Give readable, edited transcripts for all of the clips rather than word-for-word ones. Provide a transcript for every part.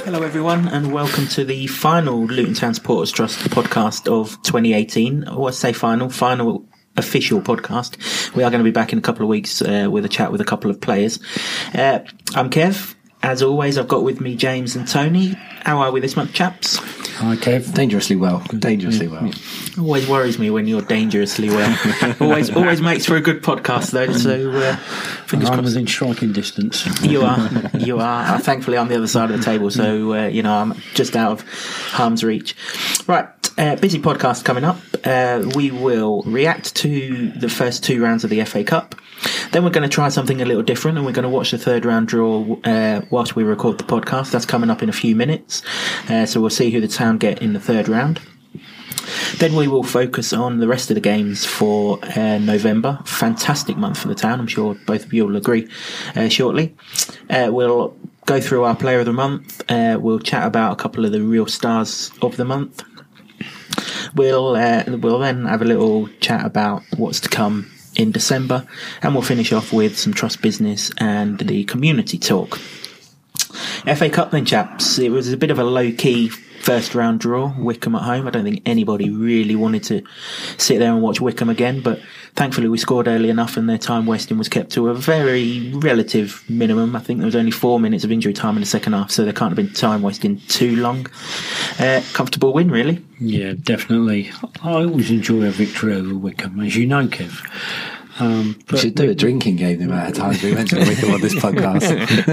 Hello everyone and welcome to the final Luton Town Supporters Trust podcast of 2018. Or I say final official podcast. We are going to be back in a couple of weeks with a chat with a couple of players. I'm Kev. As always, I've got with me James and Tony. How are we this month, chaps? Hi, Kev. Dangerously well. Dangerously well. Always worries me when you're dangerously well. always makes for a good podcast, though. So, fingers crossed. Within striking distance. You are. Thankfully, I'm the other side of the table, so I'm just out of harm's reach. Right. Busy podcast coming up. We will react to the first two rounds of the FA Cup. Then we're going to try something a little different, and we're going to watch the third round draw whilst we record the podcast. That's coming up in a few minutes. So we'll see who the Town get in the third round. Then we will focus on the rest of the games for November. Fantastic month for the Town. I'm sure both of you will agree shortly. We'll go through our player of the month. We'll chat about a couple of the real stars of the month. We'll then have a little chat about what's to come in December, and we'll finish off with some trust business and the community talk. FA Cup then, chaps. It was a bit of a low-key first round draw. Wycombe at home. I don't think anybody really wanted to sit there and watch Wycombe again, but thankfully we scored early enough and their time wasting was kept to a very relative minimum. I think there was only 4 minutes of injury time in the second half, so there can't have been time wasting too long. Comfortable win, really. Yeah, definitely. I always enjoy a victory over Wycombe, as you know, Kev. We should do a drinking game the amount of times we mention Wycombe on this podcast.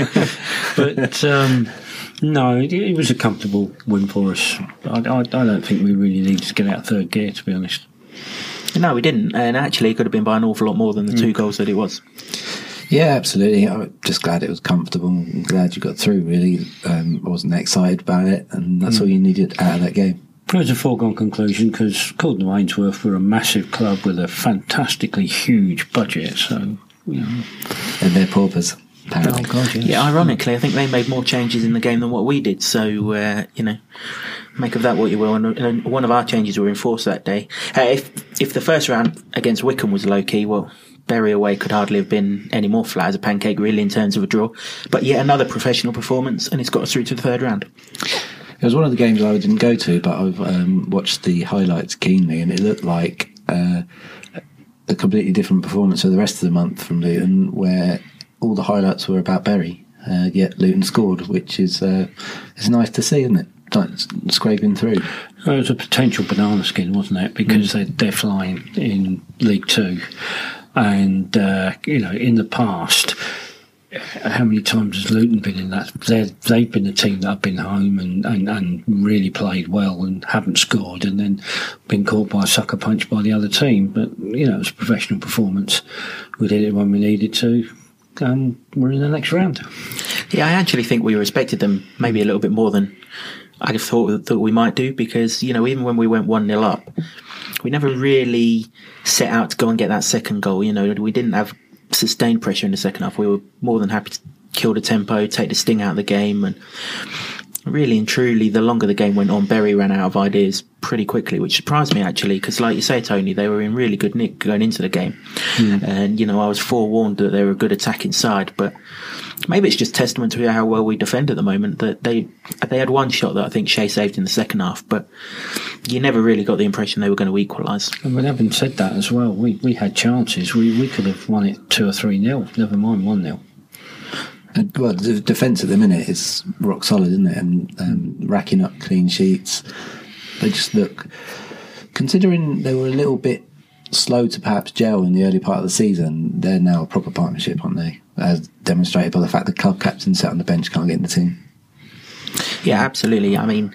But no, it was a comfortable win for us. I don't think we really needed to get out third gear, to be honest. No, we didn't, and actually it could have been by an awful lot more than the 2 goals that it was. Yeah, absolutely. I'm just glad it was comfortable. I'm glad you got through, really. I wasn't excited about it, and that's all you needed out of that game. It was a foregone conclusion because Corden Wainsworth were a massive club with a fantastically huge budget, so, you know. And they're paupers, apparently. Oh, God, yes. Yeah, ironically, I think they made more changes in the game than what we did, so, make of that what you will. And one of our changes were enforced that day. If the first round against Wycombe was low-key, well, Bury away could hardly have been any more flat as a pancake, really, in terms of a draw. But yet another professional performance, and it's got us through to the third round. It was one of the games I didn't go to, but I've watched the highlights keenly, and it looked like a completely different performance for the rest of the month from Luton, where all the highlights were about Bury, yet Luton scored, which is it's nice to see, isn't it? Like scraping through. It was a potential banana skin, wasn't it? Because they're flying in League Two, and in the past, how many times has Luton been in that? They've been the team that have been home and really played well and haven't scored, and then been caught by a sucker punch by the other team. But it was a professional performance. We did it when we needed to. We're in the next round. Yeah, I actually think we respected them maybe a little bit more than I thought that we might do, because even when we went 1-0 up, we never really set out to go and get that second goal. We didn't have sustained pressure in the second half. We were more than happy to kill the tempo, take the sting out of the game, and really and truly, the longer the game went on, Bury ran out of ideas pretty quickly, which surprised me actually, because like you say, Tony, they were in really good nick going into the game. And I was forewarned that they were a good attacking side, but maybe it's just testament to how well we defend at the moment, that they had one shot that I think Shea saved in the second half, but you never really got the impression they were going to equalise. And with having said that as well, we had chances. We could have won it 2 or 3-0, never mind 1-0. Well, the defence at the minute is rock solid, isn't it? And racking up clean sheets. They just look, considering they were a little bit slow to perhaps gel in the early part of the season, they're now a proper partnership, aren't they? As demonstrated by the fact that club captain sat on the bench can't get in the team. Yeah, absolutely. I mean,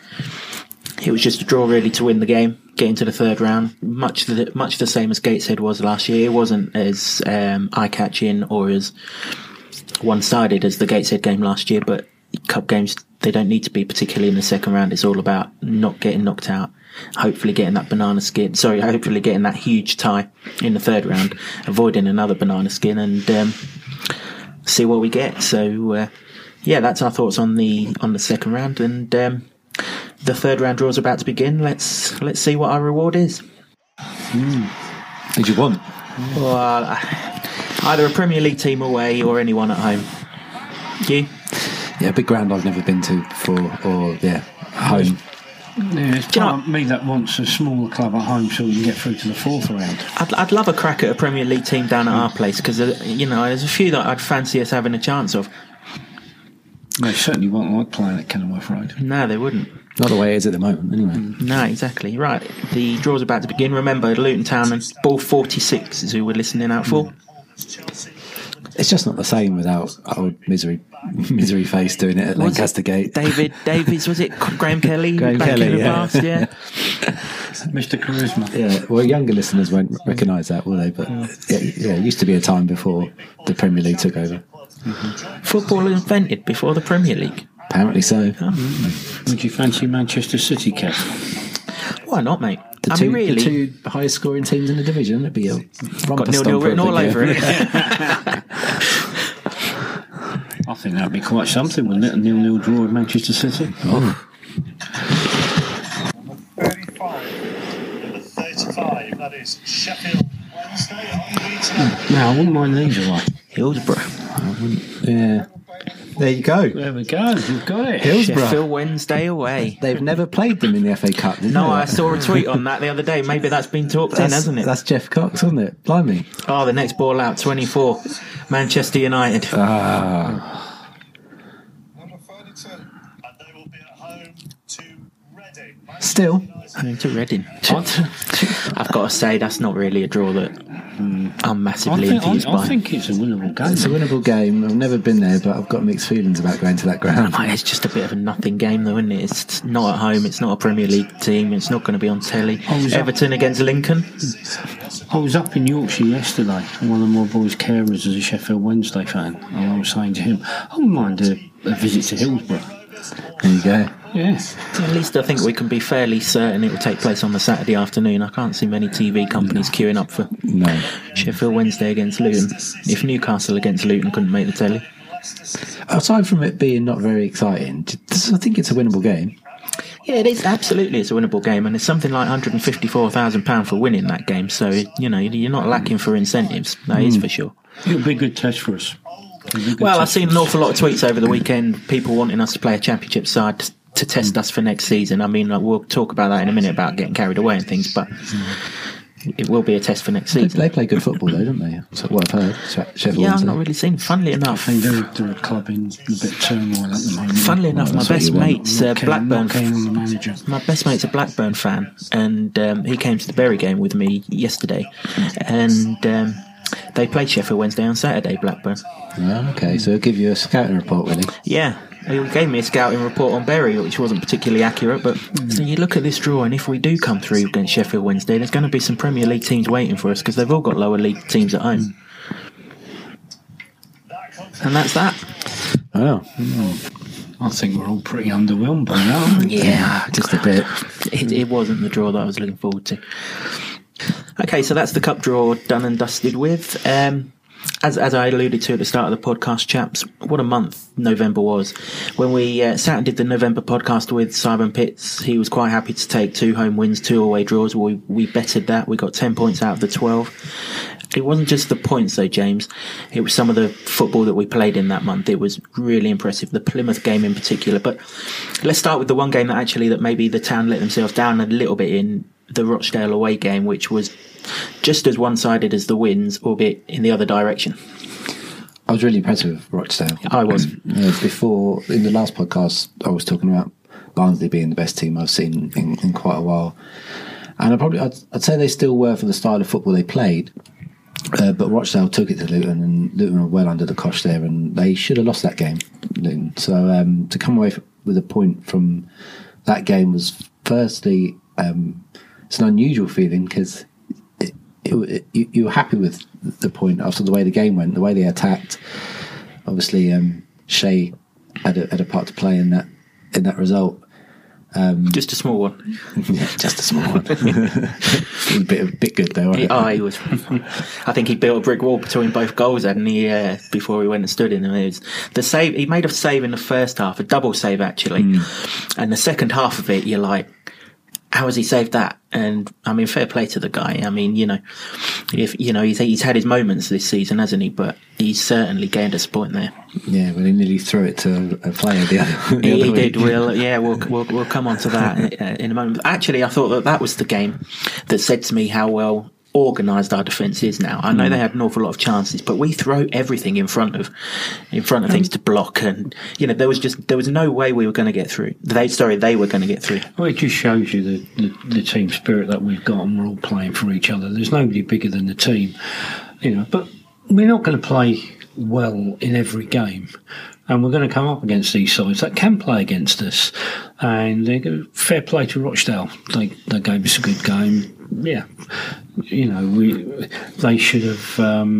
it was just a draw really to win the game, get into the third round. Much the same as Gateshead was last year. It wasn't as eye-catching or as one-sided as the Gateshead game last year, but cup games, they don't need to be, particularly in the second round. It's all about not getting knocked out, hopefully getting that huge tie in the third round, avoiding another banana skin, and see what we get. So that's our thoughts on the second round, and the third round draw is about to begin. Let's see what our reward is. Did you want? Well, either a Premier League team away or anyone at home. You? Yeah, big ground I've never been to before, or home. Yeah, it's part of me that wants a smaller club at home so we can get through to the fourth round. I'd love a crack at a Premier League team down at our place because there's a few that I'd fancy us having a chance of. They certainly won't like playing at Kenilworth Road. No, they wouldn't. Not the way it is at the moment, anyway. No, exactly. Right, the draw's about to begin. Remember, Luton Town and Ball 46 is who we're listening out for. It's just not the same without old misery face doing it at Lancaster Gate. Davies, was it Graham Kelly? Graham back Kelly, in the yeah. past, yeah. Mr. Charisma. Yeah, well, younger listeners won't recognise that, will they? But it used to be a time before the Premier League took over. Football invented before the Premier League. Apparently so. Would you fancy Manchester City, Kev? Why not, mate? The two highest scoring teams in the division. It'd be a got 0-0 written all over it. I think that'd be quite something, wouldn't it? A 0-0 draw with Manchester City. Oh. Number 35, that is Sheffield Wednesday on Leeds United. No, I wouldn't mind these, away. Hillsborough. Yeah. There you go. There we go, you've got it. Hillsborough. Sheffield Wednesday away. They've never played them in the FA Cup, did No, they? I saw a tweet on that the other day. Maybe that's been talked in, hasn't it? That's Jeff Cox, wasn't it? Blimey. Oh, the next ball out, 24. Manchester United. Number 32, and they will be at home to Reading. Still. To Reading. I've got to say, that's not really a draw that I'm massively enthused by. I think it's a winnable game. It's a winnable game. I've never been there, but I've got mixed feelings about going to that ground. It's just a bit of a nothing game, though, isn't it? It's not at home. It's not a Premier League team. It's not going to be on telly. Everton against Lincoln. I was up in Yorkshire yesterday, and one of my boys' carers is a Sheffield Wednesday fan, and I was saying to him, I wouldn't mind a visit to Hillsborough. There you go. Yeah. At least I think we can be fairly certain it will take place on the Saturday afternoon. I can't see many TV companies queuing up for Sheffield Wednesday against Luton. If Newcastle against Luton couldn't make the telly. Aside from it being not very exciting, I think it's a winnable game. Yeah, it is. Absolutely, it's a winnable game, and it's something like £154,000 for winning that game. So, you're not lacking for incentives. That is for sure. It'll be a good test for us. Well, I've seen an awful lot of tweets over the weekend, people wanting us to play a championship side to test us for next season. I mean, we'll talk about that in a minute, about getting carried away and things, but it will be a test for next season. They play good football, though, don't they? That's what I've heard. Sheffield Yeah, I've Wednesday. not really seen. Funnily enough, I think they're a club in a bit of turmoil at the moment. Funnily enough, my best mate's Blackburn. Not keen on the manager. My best mate's a Blackburn fan, and he came to the Bury game with me yesterday, and they played Sheffield Wednesday on Saturday, Blackburn. Oh, okay, so it'll give you a scouting report, really. Yeah, he gave me a scouting report on Bury, which wasn't particularly accurate, but so you look at this draw, and if we do come through against Sheffield Wednesday, there's going to be some Premier League teams waiting for us, because they've all got lower league teams at home. And that's that. Oh. I think we're all pretty underwhelmed by that, aren't we? Yeah, Just a bit. It wasn't the draw that I was looking forward to. Okay, so that's the cup draw done and dusted with. As I alluded to at the start of the podcast, chaps, what a month November was. When we sat and did the November podcast with Simon Pitts, he was quite happy to take 2 home wins, 2 away draws. We betted that. We got 10 points out of the 12. It wasn't just the points, though, James. It was some of the football that we played in that month. It was really impressive, the Plymouth game in particular. But let's start with the one game that maybe the town let themselves down a little bit in, the Rochdale away game, which was just as one-sided as the wins, albeit in the other direction. I was really impressed with Rochdale. I was. Before, in the last podcast, I was talking about Barnsley being the best team I've seen in quite a while. And I'd say they still were for the style of football they played. But Rochdale took it to Luton, and Luton were well under the cosh there, and they should have lost that game, Luton. So to come away with a point from that game was, firstly, it's an unusual feeling, because you were happy with the point after the way the game went, the way they attacked. Obviously, Shea had a part to play in that result. Just a small one. Yeah, just a small one. a bit good though. Right? He was. I think he built a brick wall between both goals, hadn't he? Before he went and stood in them. It was the save. He made a save in the first half, a double save actually, and the second half of it, you're like, how has he saved that? And I mean, fair play to the guy. I mean, If he's had his moments this season, hasn't he? But he's certainly gained us a point there. Yeah, well, he nearly threw it to a player the other He week. did. We'll come on to that in a moment. Actually, I thought that was the game that said to me how well organised our defence is now. I know they had an awful lot of chances, but we throw everything in front of things to block, and there was no way we were going to get through. They were going to get through. Well, it just shows you the team spirit that we've got, and we're all playing for each other. There's nobody bigger than the team, but we're not going to play well in every game, and we're going to come up against these sides that can play against us. And fair play to Rochdale. They gave us a good game. Yeah, they should have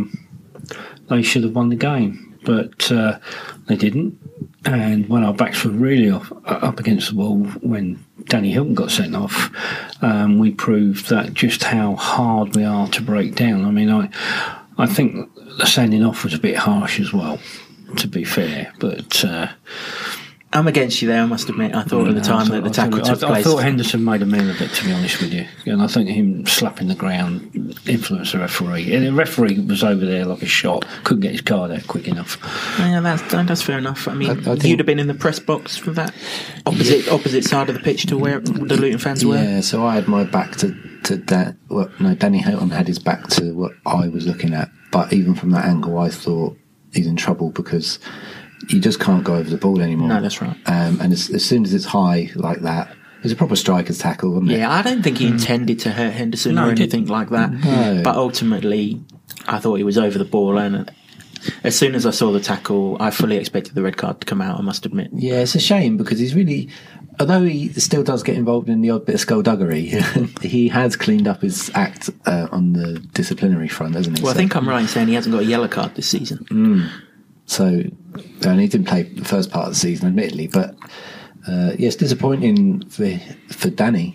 won the game, but they didn't. And when our backs were really up against the wall, when Danny Hilton got sent off, we proved that just how hard we are to break down. I mean, I think the sending off was a bit harsh as well, to be fair, but. I'm against you there, I must admit. I thought at the time that the tackle took place. I thought Henderson made a meal of it, to be honest with you. And I think him slapping the ground influenced the referee. And the referee was over there like a shot, couldn't get his card out quick enough. Yeah, that's fair enough. I mean, I think you'd have been in the press box for that opposite side of the pitch to where the Luton fans were. Yeah, so I had my back to that. Well, no, Danny Hilton had his back to what I was looking at. But even from that angle, I thought he's in trouble because you just can't go over the ball anymore. No, that's right. And as soon as it's high like that, it's a proper striker's tackle, wasn't it? Yeah, I don't think he intended to hurt Henderson or anything like that. No. But ultimately, I thought he was over the ball, and as soon as I saw the tackle, I fully expected the red card to come out, I must admit. Yeah, it's a shame because he's really, although he still does get involved in the odd bit of skullduggery, he has cleaned up his act on the disciplinary front, hasn't he? Well, I think I'm right in saying he hasn't got a yellow card this season. So, and he didn't play the first part of the season, admittedly, but yes, disappointing for Danny.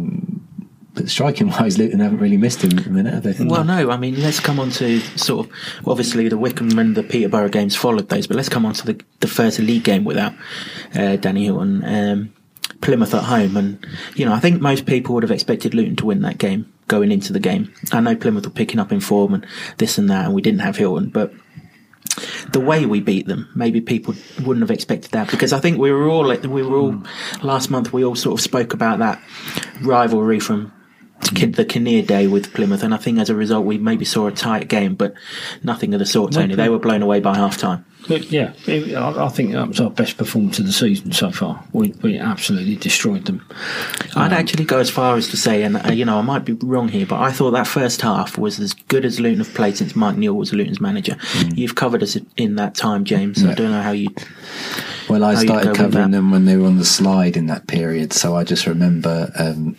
But striking-wise, Luton haven't really missed him a minute, have they? Well, no. I mean, let's come on to sort of, obviously the Wycombe and the Peterborough games followed those, but let's come on to the first league game without Danny Hilton. Plymouth at home, and I think most people would have expected Luton to win that game going into the game. I know Plymouth were picking up in form and this and that, and we didn't have Hilton, but the way we beat them, maybe people wouldn't have expected that, because I think we were all last month we all sort of spoke about that rivalry from the Kinnear day with Plymouth, and I think as a result we maybe saw a tight game, but nothing of the sort, Tony. They were blown away by half time. Yeah, I think that was our best performance of the season so far. We absolutely destroyed them. I'd actually go as far as to say, and I might be wrong here, but I thought that first half was as good as Luton have played since Mike Neal was Luton's manager. You've covered us in that time, James. Yeah. I don't know how you. Well, I started covering them when they were on the slide in that period, so I just remember.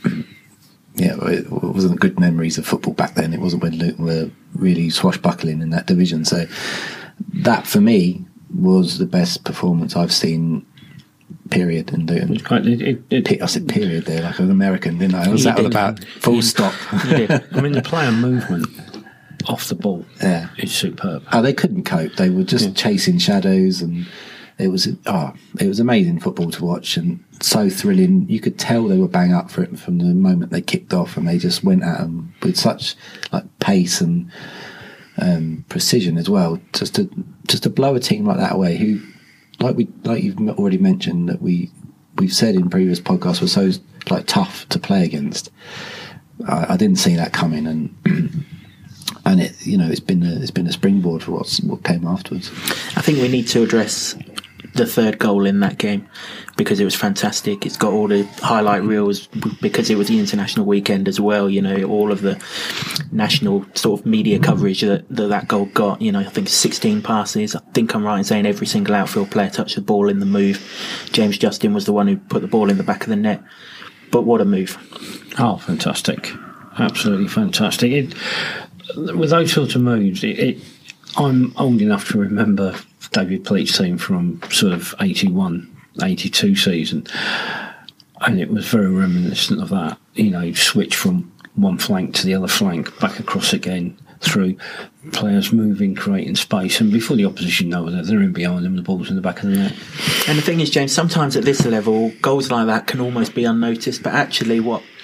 It wasn't good memories of football back then. It wasn't when Luton were really swashbuckling in that division. So that, for me, was the best performance I've seen, period, in Luton. I said period there, like an American, didn't I? Was that all about full stop? I mean, the player movement off the ball is superb. Oh, they couldn't cope. They were just chasing shadows, and it was amazing football to watch, and so thrilling. You could tell they were bang up for it from the moment they kicked off, and they just went at them with such pace and precision as well. Just to blow a team like that away, who like you've already mentioned that we've said in previous podcasts were so tough to play against. I didn't see that coming, and it it's been a springboard for what came afterwards. I think we need to address the third goal in that game because it was fantastic. It's got all the highlight reels because it was the international weekend as well. All of the national sort of media coverage that goal got. I think 16 passes. I think I'm right in saying every single outfield player touched the ball in the move. James Justin was the one who put the ball in the back of the net. But what a move! Oh, fantastic! Absolutely fantastic. With those sorts of moves, I'm old enough to remember David Pleat's team from sort of 81, 82 season, and it was very reminiscent of that. Switch from one flank to the other flank, back across again, through players moving, creating space, and before the opposition know that they're in behind them, the ball's in the back of the net. And the thing is, James, sometimes at this level, goals like that can almost be unnoticed, but actually what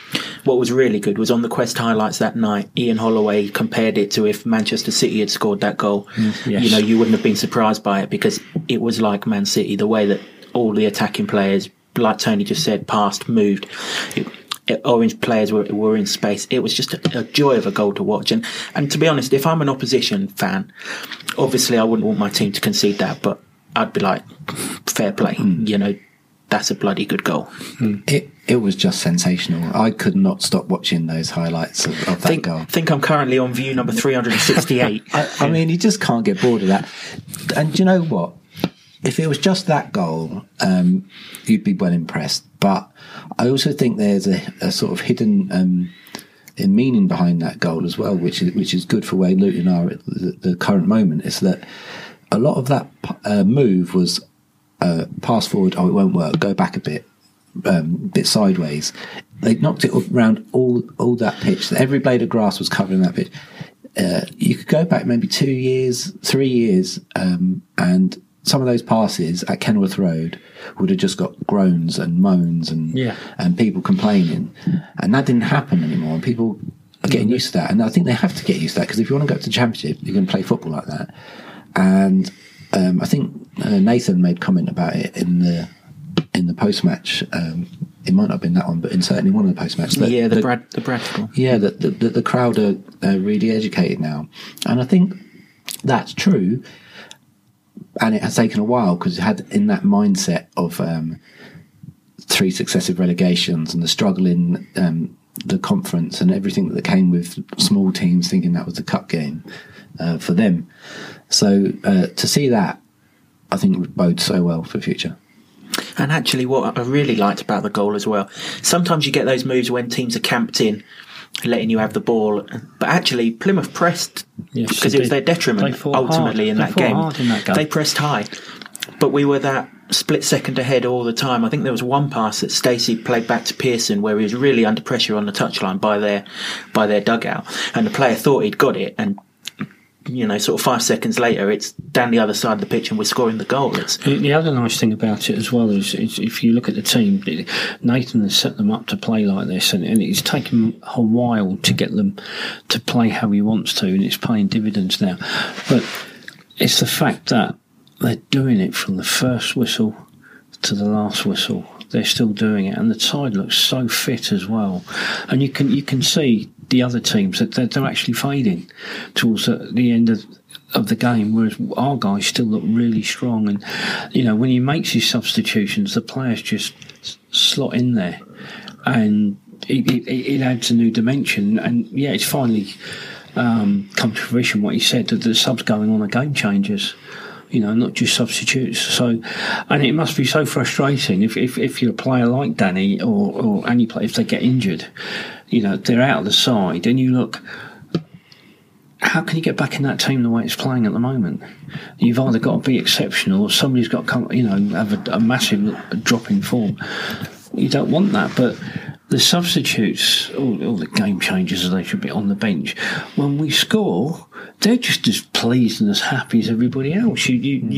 what was really good was on the Quest highlights that night, Ian Holloway compared it to if Manchester City had scored that goal. Yes. You know, you wouldn't have been surprised by it because it was like Man City, the way that all the attacking players, like Tony just said, passed, moved. Orange players were in space. It was just a joy of a goal to watch. And to be honest, if I'm an opposition fan, obviously I wouldn't want my team to concede that, but I'd be like, fair play. You know, that's a bloody good goal. It was just sensational. I could not stop watching those highlights of that goal. I think I'm currently on view number 368. I mean, you just can't get bored of that. And do you know what? If it was just that goal, you'd be well impressed. But I also think there's a sort of hidden meaning behind that goal as well, which is good for where Luton are at the current moment. Is that a lot of that move was pass forward. Oh, it won't work. Go back a bit sideways. They knocked it around all that pitch. Every blade of grass was covering that pitch. You could go back maybe 2 years, 3 years, and some of those passes at Kenilworth Road would have just got groans and moans and people complaining, and that didn't happen anymore. And people are getting used to that, and I think they have to get used to that because if you want to go to the Championship, you're going to play football like that. And I think Nathan made comment about it in the post match. It might not have been that one, but in certainly one of the post match. The Bradford. Yeah, the crowd are really educated now, and I think that's true. And it has taken a while because it had in that mindset of 3 successive relegations and the struggle in the conference and everything that came with small teams thinking that was a cup game for them. So to see that, I think would bode so well for the future. And actually, what I really liked about the goal as well, sometimes you get those moves when teams are camped in, letting you have the ball, but actually Plymouth pressed because it was their detriment ultimately in that game. They pressed high, but we were that split second ahead all the time. I think there was one pass that Stacey played back to Pearson where he was really under pressure on the touchline by their dugout, and the player thought he'd got it, and you know, sort of 5 seconds later, it's down the other side of the pitch and we're scoring the goal. The other nice thing about it as well is if you look at the team, Nathan has set them up to play like this, and it's taken a while to get them to play how he wants to, and it's paying dividends now. But it's the fact that they're doing it from the first whistle to the last whistle. They're still doing it, and the side looks so fit as well. And you can see the other teams that they're actually fading towards the end of the game, whereas our guys still look really strong. And you know, when he makes his substitutions, the players just slot in there, and it adds a new dimension. And yeah, it's finally come to fruition what he said, that the subs going on are game changers. You know, not just substitutes. So, and it must be so frustrating if you're a player like Danny or any player, if they get injured, you know, they're out of the side, and you look, how can you get back in that team the way it's playing at the moment? You've either got to be exceptional, or somebody's got to come, you know, have a massive drop in form. You don't want that, but the substitutes, all the game changers, as they should be on the bench, when we score, they're just as pleased and as happy as everybody else.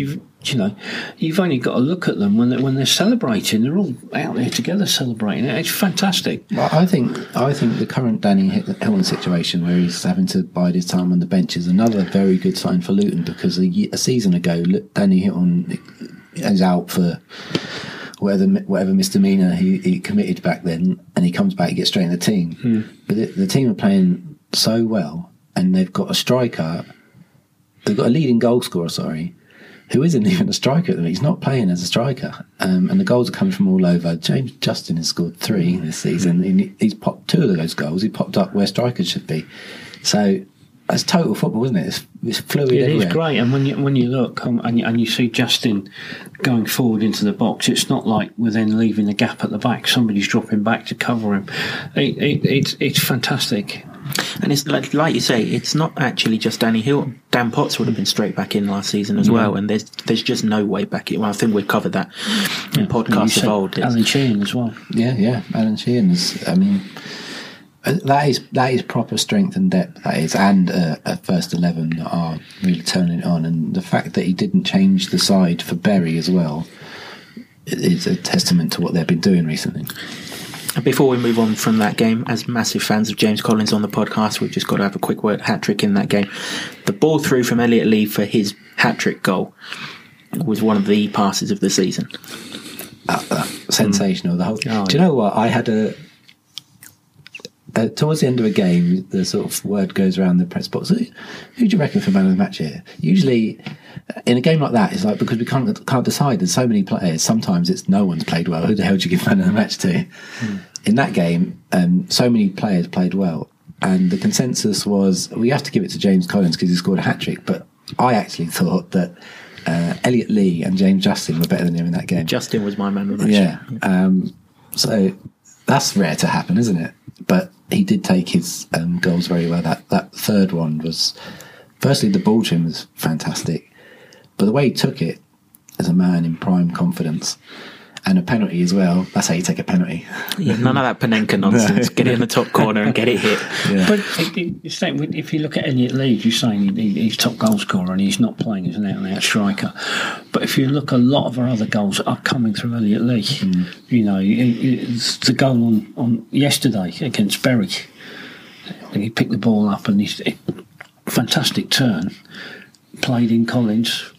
You've only got to look at them when they're celebrating. They're all out there together celebrating. It's fantastic. Well, I think the current Danny Hilton situation, where he's having to bide his time on the bench, is another very good sign for Luton, because a season ago, Danny Hilton is out for whatever misdemeanor he committed back then, and he comes back, he gets straight in the team. But the team are playing so well, and they've got a striker, they've got a leading goal scorer, who isn't even a striker at the moment. He's not playing as a striker, and the goals are coming from all over. James Justin has scored 3 this season, and he's popped 2 of those goals. He popped up where strikers should be. So that's total football, isn't it? It's fluid everywhere. It is great, and when you look and you see Justin going forward into the box, it's not like we're then leaving the gap at the back. Somebody's dropping back to cover him. It's fantastic. And it's like you say, it's not actually just Danny Hilton. Dan Potts would have been straight back in last season as well, and there's just no way back in. Well, I think we've covered that in podcasts of old. Alan Sheehan as well. Yeah, Alan Sheehan is. I mean, that is proper strength and depth. That is, and a first 11 that are really turning it on. And the fact that he didn't change the side for Berry as well is a testament to what they've been doing recently. Before we move on from that game, as massive fans of James Collins on the podcast, we've just got to have a quick word hat-trick in that game. The ball through from Elliot Lee for his hat-trick goal was one of the passes of the season. Sensational. The whole. Do you know what? I had towards the end of a game, the sort of word goes around the press box. Who do you reckon for man of the match here? Usually, in a game like that, it's like because we can't decide. There's so many players. Sometimes it's no one's played well. Who the hell do you give man of the match to? In that game, so many players played well, and the consensus was we have to give it to James Collins because he scored a hat trick. But I actually thought that Elliot Lee and James Justin were better than him in that game. Justin was my man of the match. Yeah. So that's rare to happen, isn't it? But he did take his goals very well. That third one was, firstly, the ball trim was fantastic, but the way he took it as a man in prime confidence, and a penalty as well. That's how you take a penalty. Yeah, none of that Panenka nonsense. Get it in the top corner and get it hit. Yeah. But if you look at Elliot Lee, you're saying he's top goal scorer and he's not playing as an out-and-out striker. But if you look, a lot of our other goals are coming through Elliot Lee. You know, it's the goal on yesterday against Bury. And he picked the ball up and he's fantastic turn. Played in Collins.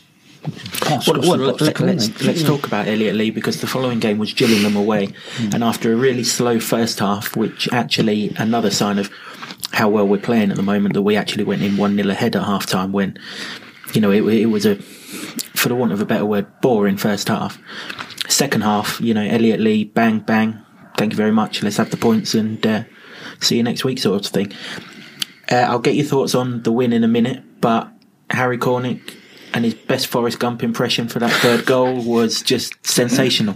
Let's talk about Elliot Lee, because the following game was Gillingham away, and after a really slow first half, which actually another sign of how well we're playing at the moment, that we actually went in 1-0 ahead at half time when, you know, it was a, for the want of a better word, boring first half. Second half, you know, Elliot Lee, bang bang, thank you very much, let's have the points and see you next week sort of thing. I'll get your thoughts on the win in a minute, but Harry Cornick and his best Forrest Gump impression for that third goal was just sensational.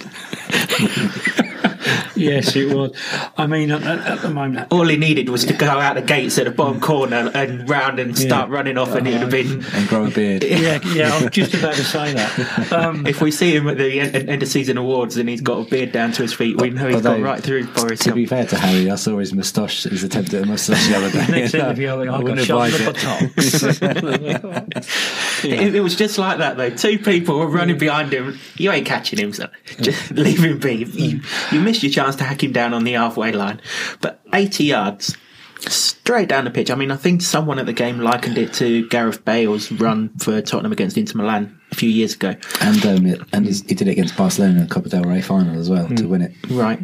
Yes, it was. I mean, at the moment, all he needed was to go out the gates at the bottom corner and round and start running off, and it would have been and grow a beard. Yeah, I was just about to say that. If we see him at the end of season awards and he's got a beard down to his feet, we know he's gone right through Forrest Gump. To be fair to Harry, I saw his moustache, his attempt at a moustache the other day. Next interview, I got shot in the buttocks. It was just like that though. Two people were running behind him. You ain't catching him, so just leave him be. You missed your chance to hack him down on the halfway line, but 80 yards straight down the pitch. I mean, I think someone at the game likened it to Gareth Bale's run for Tottenham against Inter Milan a few years ago, and he did it against Barcelona in the Copa del Rey final as well to win it. Right,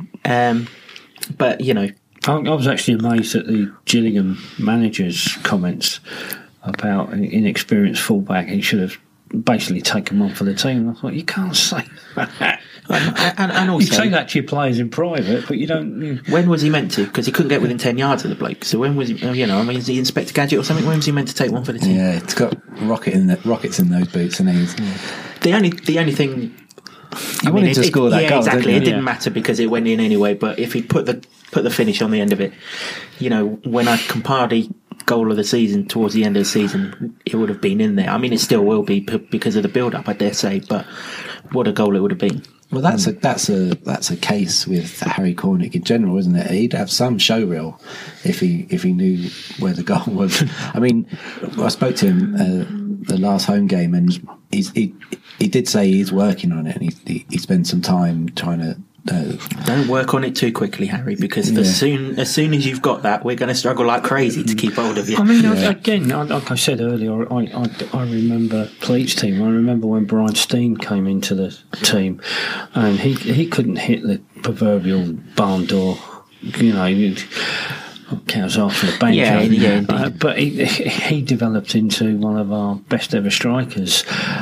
but you know, I was actually amazed at the Gillingham manager's comments about an inexperienced fullback. He should have basically taken one for the team. And I thought, you can't say that. And also, you say that to your players in private, but you don't. When was he meant to? Because he couldn't get within 10 yards of the bloke. So when was he? You know, I mean, is he Inspector Gadget or something? When was he meant to take one for the team? Yeah, it's got rockets in those boots, and he's the only thing. He wanted to score that goal. Exactly. Didn't it didn't matter because it went in anyway. But if he put the finish on the end of it, you know, when I compared the goal of the season towards the end of the season, it would have been in there. I mean, it still will be because of the build-up, I dare say. But what a goal it would have been. Well, that's a case with Harry Cornick in general, isn't it? He'd have some show reel if he knew where the goal was. I mean, I spoke to him the last home game, and he did say he's working on it, and he spent some time trying to. Don't work on it too quickly, Harry, because as soon as you've got that, we're going to struggle like crazy to keep hold of you. I mean, again, like I said earlier, I remember Pleat's team. I remember when Brian Steen came into the team, and he couldn't hit the proverbial barn door. You know, cows off the bench. But he developed into one of our best ever strikers.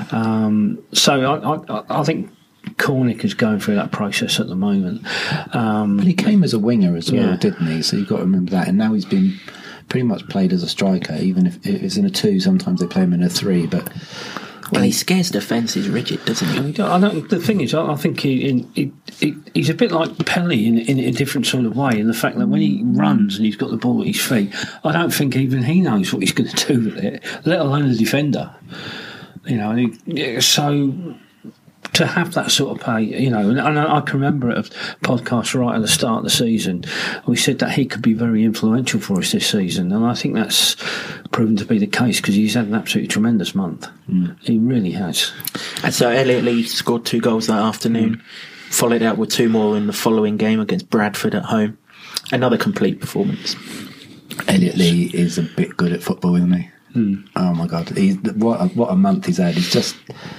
So I think Cornick is going through that process at the moment. But he came as a winger as well, didn't he? So you've got to remember that. And now he's been pretty much played as a striker, even if it's in a 2, sometimes they play him in a 3. But he scares defences rigid, doesn't he? The thing is, I think he's a bit like Pelly in a different sort of way, in the fact that when he runs and he's got the ball at his feet, I don't think even he knows what he's going to do with it, let alone the defender. You know, so to have that sort of play, you know, and I can remember at a podcast right at the start of the season, we said that he could be very influential for us this season, and I think that's proven to be the case because he's had an absolutely tremendous month. He really has. And so Elliot Lee scored 2 goals that afternoon. followed out with 2 more in the following game against Bradford at home. Another complete performance. Elliot Lee is a bit good at football, isn't he? Oh my God, what a month he's had. He's just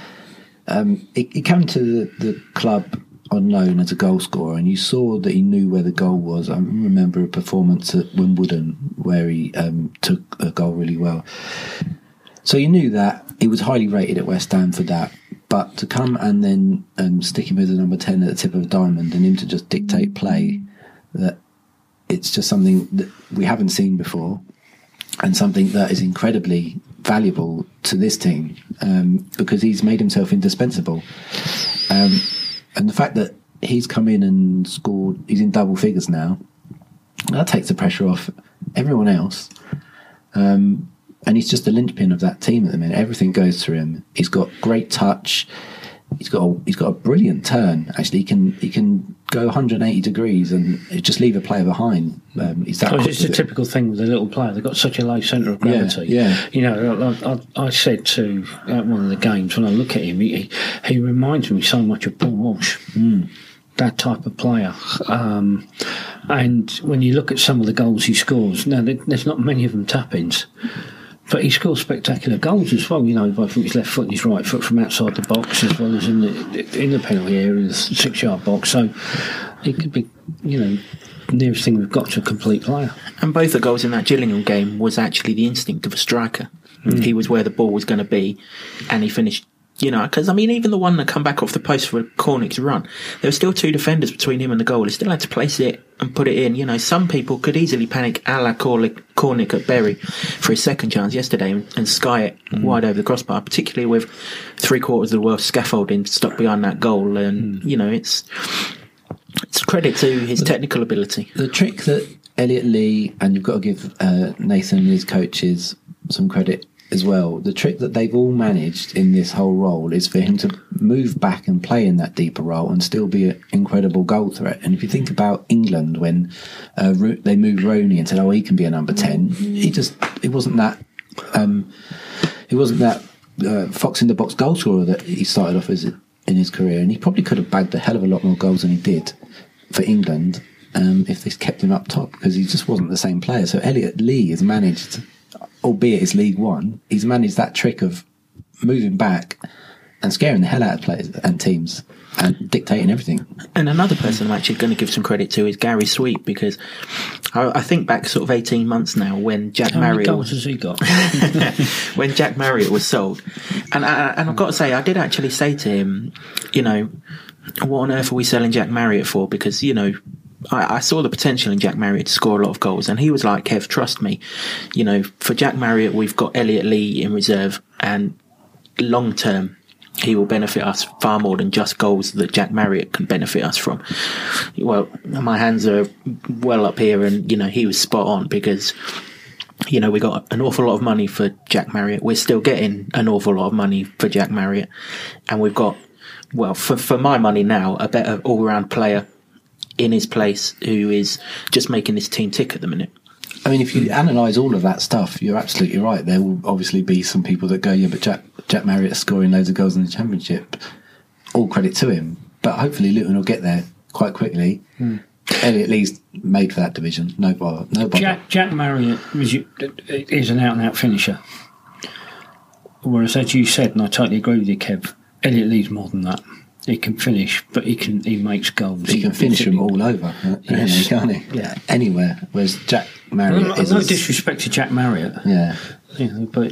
he came to the club on loan as a goal scorer, and you saw that he knew where the goal was. I remember a performance at Wimbledon where he took a goal really well. So you knew that he was highly rated at West Ham for that. But to come and then stick him as a number 10 at the tip of a diamond and him to just dictate play, that it's just something that we haven't seen before, and something that is incredibly valuable to this team, because he's made himself indispensable. And the fact that he's come in and scored, he's in double figures now, that takes the pressure off everyone else. And he's just the linchpin of that team at the minute. Everything goes through him. He's got great touch. He's got a brilliant turn. Actually, he can go 180 degrees and just leave a player behind. It's a typical thing with a little player. They've got such a low centre of gravity. Yeah. You know, I said to at one of the games, when I look at him, he reminds me so much of Paul Walsh. That type of player. And when you look at some of the goals he scores, now there's not many of them tap-ins. But he scores spectacular goals as well, you know, both with his left foot and his right foot from outside the box, as well as in the penalty area, the 6-yard box. So he could be, you know, nearest thing we've got to a complete player. And both the goals in that Gillingham game was actually the instinct of a striker. He was where the ball was going to be, and he finished. You know, because I mean, even the one that come back off the post for Cornick's run, there were still 2 defenders between him and the goal. He still had to place it and put it in. You know, some people could easily panic a la Cornick at Bury for his second chance yesterday and sky it wide over the crossbar, particularly with 3/4 of the world's scaffolding stuck behind that goal. And you know, it's credit to his technical ability. The trick that Elliot Lee, and you've got to give Nathan and his coaches some credit as well, the trick that they've all managed in this whole role is for him to move back and play in that deeper role and still be an incredible goal threat. And if you think about England, when they moved Roney and said, "Oh, he can be a number 10," it wasn't that fox in the box goal scorer that he started off as in his career, and he probably could have bagged a hell of a lot more goals than he did for England if they kept him up top, because he just wasn't the same player. So Elliot Lee has managed, albeit it's League One, he's managed that trick of moving back and scaring the hell out of players and teams and dictating everything. And another person I'm actually going to give some credit to is Gary Sweet, because I think back sort of 18 months now when Jack How many Marriott... goals has he got? when Jack Marriott was sold. And I've got to say, I did actually say to him, you know, what on earth are we selling Jack Marriott for? Because, you know, I saw the potential in Jack Marriott to score a lot of goals, and he was like, "Kev, trust me, you know, for Jack Marriott we've got Elliot Lee in reserve, and long term he will benefit us far more than just goals that Jack Marriott can benefit us from." Well, my hands are well up here, and you know, he was spot on, because you know, we got an awful lot of money for Jack Marriott. We're still getting an awful lot of money for Jack Marriott, and we've got, well, for my money now, a better all-round player in his place who is just making this team tick at the minute. I mean, if you analyse all of that stuff, you're absolutely right. There will obviously be some people that go, "Yeah, but Jack Marriott's scoring loads of goals in the Championship." All credit to him, but hopefully Luton will get there quite quickly. Elliot Lee's made for that division. No bother. Jack Marriott is an out-and-out finisher, whereas, as you said, and I totally agree with you, Kev, Elliot Lee's more than that. He can finish, but he makes goals. He can finish them all over, yes. Can't he? Yeah, anywhere. Whereas Jack Marriott is no disrespect to Jack Marriott. Yeah, you know, but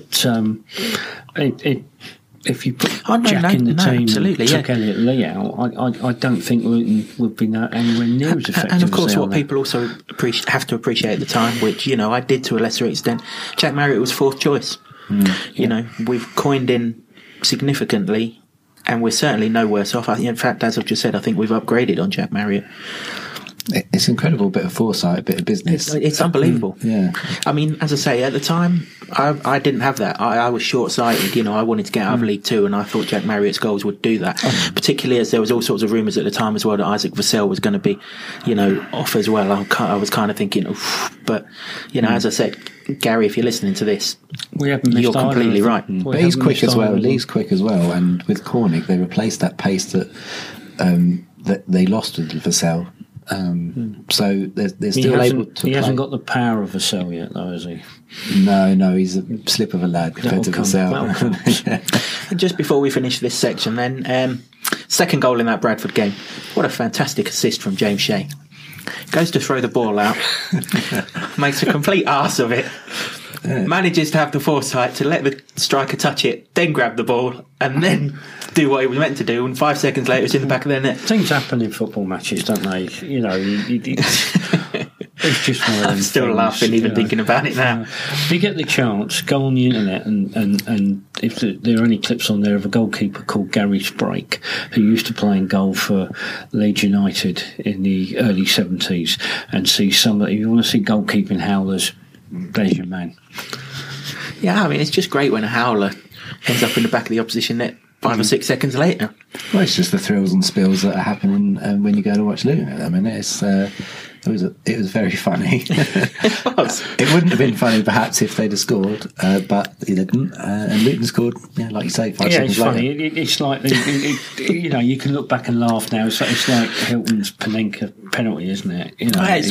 if you put Jack in the team, absolutely, and took Elliot Lee out, I don't think Luton would be anywhere near as effective. And of course, as what people also have to appreciate at the time, which you know I did to a lesser extent, Jack Marriott was 4th choice. You know, we've coined in significantly. And we're certainly no worse off. In fact, as I've just said, I think we've upgraded on Jack Marriott. It's an incredible bit of foresight, a bit of business. It's unbelievable. Yeah. I mean, as I say, at the time, I didn't have that. I was short-sighted. You know, I wanted to get out of League Two, and I thought Jack Marriott's goals would do that. Particularly as there was all sorts of rumours at the time as well that Isaac Vassell was going to be, you know, off as well. I was kind of thinking, oof. But, you know, as I said, Gary, if you're listening to this, you're completely right. But he's quick as well. Lee's quick as well. And with Cornick, they replaced that pace that that they lost with Vassell. So they're still able to. He play. hasn't got the power of Vassell yet, though, has he? No, he's a slip of a lad compared to Vassell. Yeah. And just before we finish this section, then second goal in that Bradford game. What a fantastic assist from James Shea. Goes to throw the ball out, makes a complete arse of it. Yeah. Manages to have the foresight to let the striker touch it, then grab the ball, and then do what he was meant to do. And 5 seconds later, it's in the back of their net. Things happen in football matches, don't they? You know, it's just one of them. I'm still things, laughing even thinking about it now. If you get the chance, go on the internet and if there are any clips on there of a goalkeeper called Gary Sprake, who used to play in goal for Leeds United in the early 70s, and see some of. If you want to see goalkeeping howlers, there's your man. Yeah, I mean, it's just great when a howler ends up in the back of the opposition net 5 or 6 seconds later. Well, it's just the thrills and spills that are happening when you go to watch Luton. I mean, it was very funny. It was. It wouldn't have been funny perhaps if they'd have scored, but they didn't. And Luton scored, like you say, 5 seconds later. Funny. It's like you know, you can look back and laugh now. It's like Hilton's Panenka penalty, isn't it? You know, It's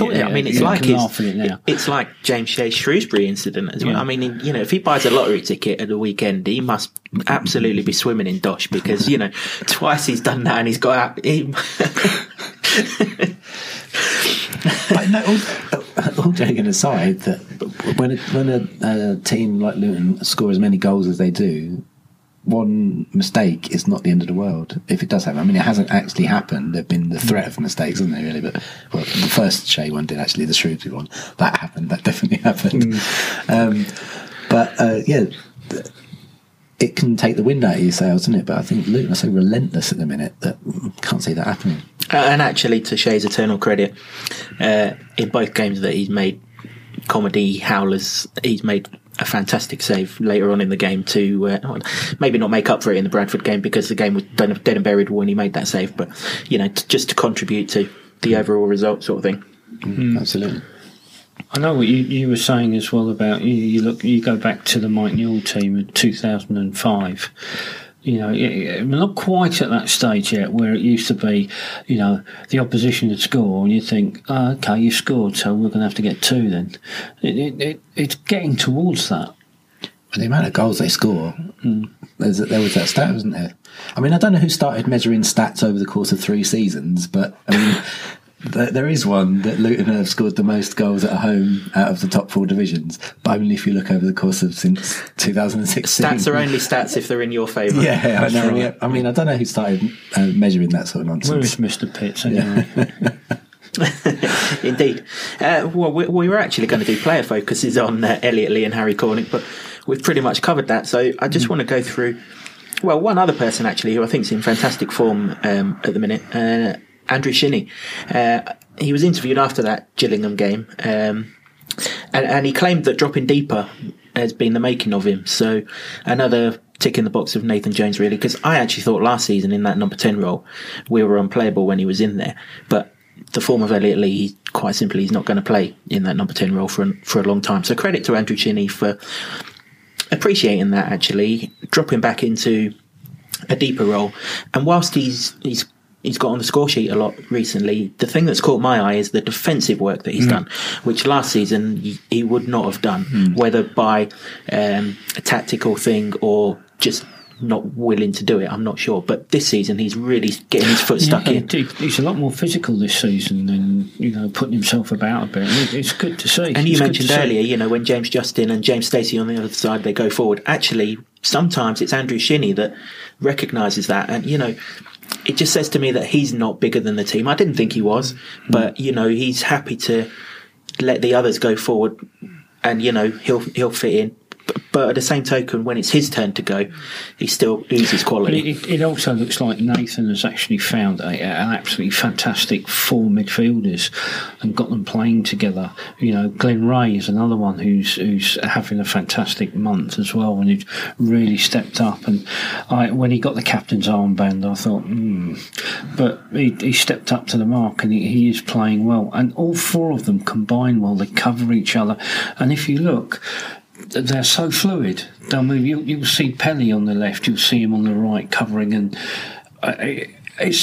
like James Shea's Shrewsbury incident as well. Yeah. I mean, if he buys a lottery ticket at the weekend, he must absolutely be swimming in dosh because twice he's done that and he's got out. But no, all joking aside, that when a team like Luton score as many goals as they do, one mistake is not the end of the world. If it does happen, I mean, it hasn't actually happened. There've been the threat of mistakes, hasn't there? Really, but the first Shea one did actually. The Shrewsbury one that happened. That definitely happened. It can take the wind out of your sails, doesn't it? But I think Luton are so relentless at the minute that can't see that happening. And actually, to Shea's eternal credit, in both games that he's made comedy howlers, he's made a fantastic save later on in the game to maybe not make up for it in the Bradford game because the game was dead and buried when he made that save, but just to contribute to the overall result, sort of thing. Absolutely. I know what you were saying as well about you go back to the Mike Newell team in 2005. We're not quite at that stage yet where it used to be, the opposition would score and you think, okay, you scored, so we're going to have to get 2 then. It's getting towards that. But the amount of goals they score, there was that stat, wasn't there? I mean, I don't know who started measuring stats over the course of 3 seasons, but I mean, there is one that Luton have scored the most goals at home out of the top 4 divisions, but only if you look over the course of since 2016. Stats are only stats if they're in your favour. Yeah, I know. Right. Yeah. I mean, I don't know who started measuring that sort of nonsense. Where is Mr. Pitts anyway? Indeed. Well, we were actually going to do player focuses on Elliot Lee and Harry Cornick, but we've pretty much covered that. So I just want to go through, one other person actually who I think is in fantastic form at the minute, Andrew Shinnie. He was interviewed after that Gillingham game, and he claimed that dropping deeper has been the making of him. So another tick in the box of Nathan Jones, really, because I actually thought last season in that number 10 role we were unplayable when he was in there, but the form of Elliot Lee, quite simply, he's not going to play in that number 10 role for a long time. So credit to Andrew Shinnie for appreciating that, actually dropping back into a deeper role. And whilst he's got on the score sheet a lot recently, the thing that's caught my eye is the defensive work that he's done, which last season he would not have done, whether by a tactical thing or just not willing to do it, I'm not sure. But this season he's really getting his foot stuck in. He's a lot more physical this season than putting himself about a bit. It's good to see. And you mentioned earlier, when James Justin and James Stacey on the other side, they go forward. Actually, sometimes it's Andrew Shinnie that recognises that, and it just says to me that he's not bigger than the team. I didn't think he was, but he's happy to let the others go forward, and he'll fit in. But at the same token, when it's his turn to go, he still oozes quality. It also looks like Nathan has actually found an absolutely fantastic 4 midfielders and got them playing together. Glenn Ray is another one who's having a fantastic month as well, and he's really stepped up. And when he got the captain's armband, I thought, but he stepped up to the mark, and he is playing well. And all 4 of them combine well; they cover each other. And if you look, they're so fluid. They'll move. You'll see Pelly on the left. You'll see him on the right covering, and it's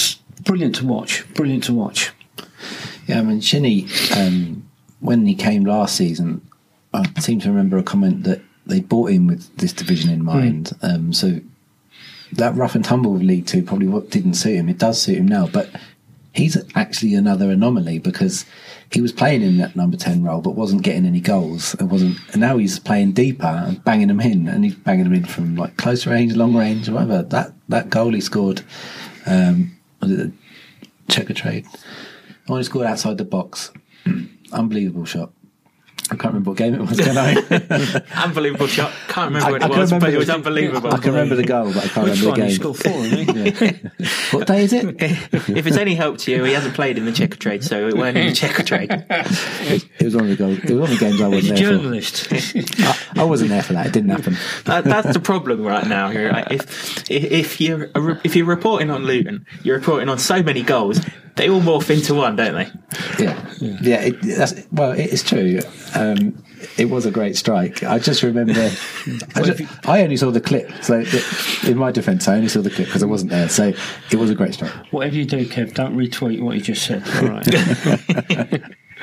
brilliant to watch. Brilliant to watch. Yeah, I mean, Shinnie, when he came last season, I seem to remember a comment that they bought him with this division in mind. So that rough and tumble of League Two probably didn't suit him. It does suit him now, but he's actually another anomaly because he was playing in that number 10 role but wasn't getting any goals. And now he's playing deeper and banging them in, and he's banging them in from like close range, long range, whatever. That goal he scored, was it a checker trade? The one he scored outside the box. Unbelievable shot. I can't remember what game it was, can I? Unbelievable shot. Can't remember what it was, but it was unbelievable. I can remember the goal, but I can't remember the game. He scored 4, isn't he? What day is it? If it's any help to you, he hasn't played in the checker trade, so it weren't in the checker trade. It was one of the goals. It was one of the games I wasn't He's a there journalist. for. I wasn't there for that. It didn't happen. That's the problem right now. If you're reporting on Luton, you're reporting on so many goals. They all morph into one, don't they? Yeah. It is true. It was a great strike. I just remember. I only saw the clip, so in my defence, I only saw the clip because I wasn't there. So it was a great strike. Whatever you do, Kev, don't retweet what you just said. All right.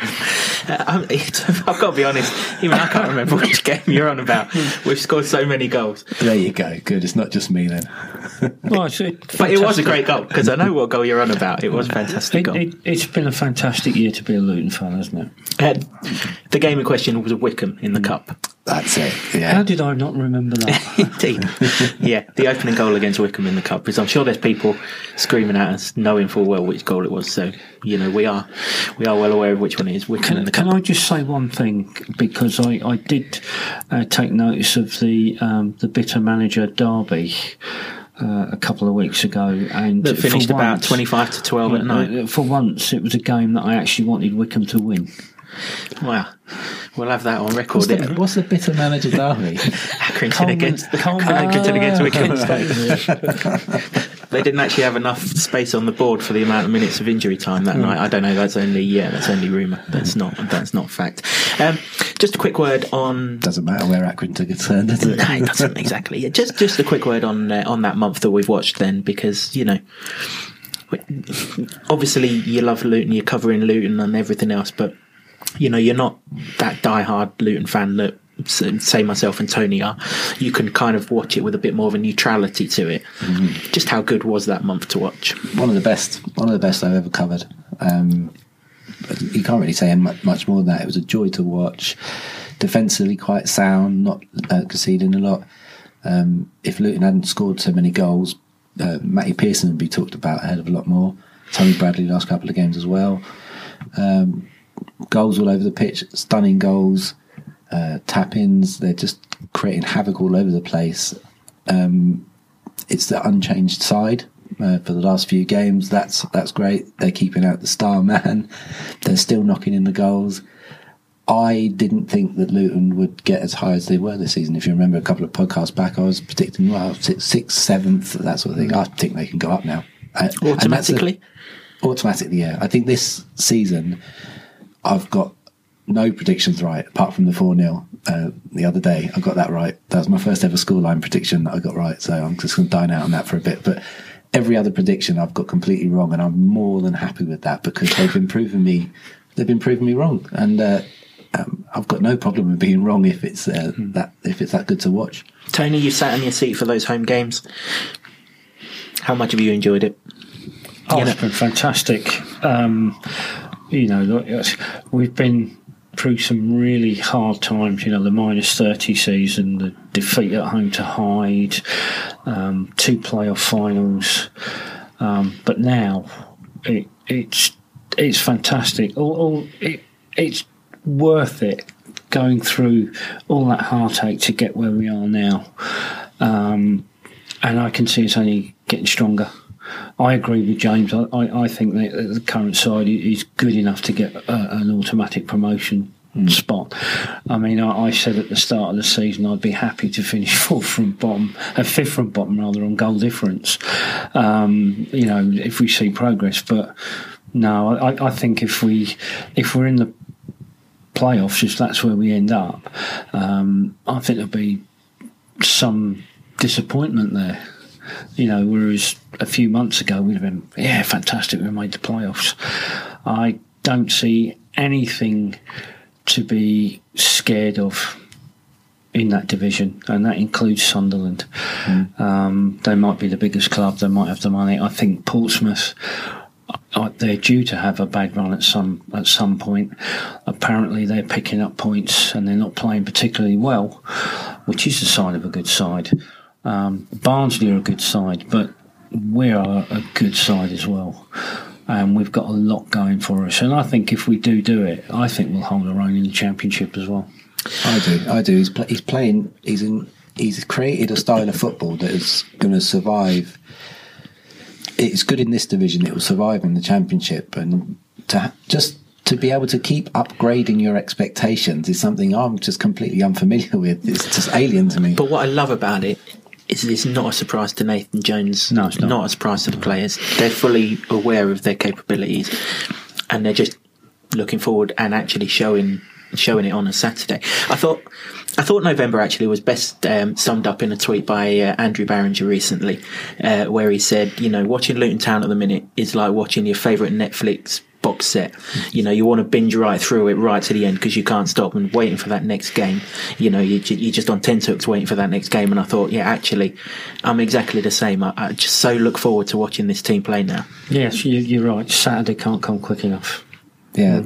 I've got to be honest, even I can't remember which game you're on about. We've scored so many goals. There you go. Good. It's not just me then. Well, but it was a great goal because I know what goal you're on about. It was a fantastic goal. It's been a fantastic year to be a Luton fan, hasn't it? The game in question was Wickham in the Cup. That's it. Yeah. How did I not remember that? Indeed. Yeah, the opening goal against Wickham in the Cup. Because I'm sure there's people screaming at us, knowing full well which goal it was. So we are well aware of which one it is. Wickham in the Cup. Can I just say one thing? Because I did take notice of the bitter manager derby a couple of weeks ago, and that finished about 25-12 at night. For once, it was a game that I actually wanted Wickham to win. Wow, we'll have that on record. What's the bitter manager derby? Accrington against Wickham. They didn't actually have enough space on the board for the amount of minutes of injury time that night. I don't know. That's only rumour. That's not fact. Just a quick word on. Doesn't matter where Accrington are concerned, does it? No, it doesn't exactly. Just a quick word on that month that we've watched then, because obviously you love Luton, you're covering Luton and everything else, but you're not that die-hard Luton fan that, say, myself and Tony are. You can kind of watch it with a bit more of a neutrality to it. Mm-hmm. Just how good was that month to watch? One of the best I've ever covered. You can't really say much more than that. It was a joy to watch. Defensively quite sound, not conceding a lot. If Luton hadn't scored so many goals, Matty Pearson would be talked about a hell of a lot more. Tommy Bradley last couple of games as well. Goals all over the pitch, stunning goals, tap-ins. They're just creating havoc all over the place. It's the unchanged side for the last few games. That's great. They're keeping out the star man. They're still knocking in the goals. I didn't think that Luton would get as high as they were this season. If you remember a couple of podcasts back, I was predicting 6th, 7th, that sort of thing. I think they can go up now. Automatically? Automatically, yeah. I think this season I've got no predictions right, apart from the 4-0 the other day. I got that right. That was my first ever scoreline prediction that I got right, so I'm just going to dine out on that for a bit. But every other prediction I've got completely wrong, and I'm more than happy with that because they've been proving me wrong, and I've got no problem with being wrong if it's that good to watch. Tony, you sat on your seat for those home games. How much have you enjoyed it? It's been fantastic. We've been through some really hard times. The -30 season, the defeat at home to Hyde, 2 playoff finals, but now it's fantastic. It's worth it going through all that heartache to get where we are now, and I can see it's only getting stronger. I agree with James. I think that the current side is good enough to get an automatic promotion spot. I mean, I said at the start of the season I'd be happy to finish 5th from bottom rather, on goal difference. If we see progress, but no, I think if we're in the playoffs, if that's where we end up, I think there'll be some disappointment there. Whereas a few months ago we'd have been, yeah, fantastic, we made the playoffs. I don't see anything to be scared of in that division, and that includes Sunderland. They might be the biggest club, they might have the money. I think Portsmouth, they're due to have a bad run at some point. Apparently they're picking up points and they're not playing particularly well, which is a sign of a good side. Barnsley are a good side, but we are a good side as well, and we've got a lot going for us. And I think if we do it, I think we'll hold our own in the Championship as well. I do. He's playing. He's created a style of football that is going to survive. It's good in this division. It will survive in the Championship, and to be able to keep upgrading your expectations is something I'm just completely unfamiliar with. It's just alien to me. But what I love about it is it's not a surprise to Nathan Jones. No, it's not a surprise to the players. They're fully aware of their capabilities, and they're just looking forward and actually showing it on a Saturday. I thought November actually was best summed up in a tweet by Andrew Barringer recently, where he said, watching Luton Town at the minute is like watching your favourite Netflix box set. You want to binge right through it right to the end because you can't stop and waiting for that next game. You're just on tenterhooks waiting for that next game. And I thought, yeah, actually, I'm exactly the same. I just so look forward to watching this team play now. Yes, you're right. Saturday can't come quick enough. Yeah,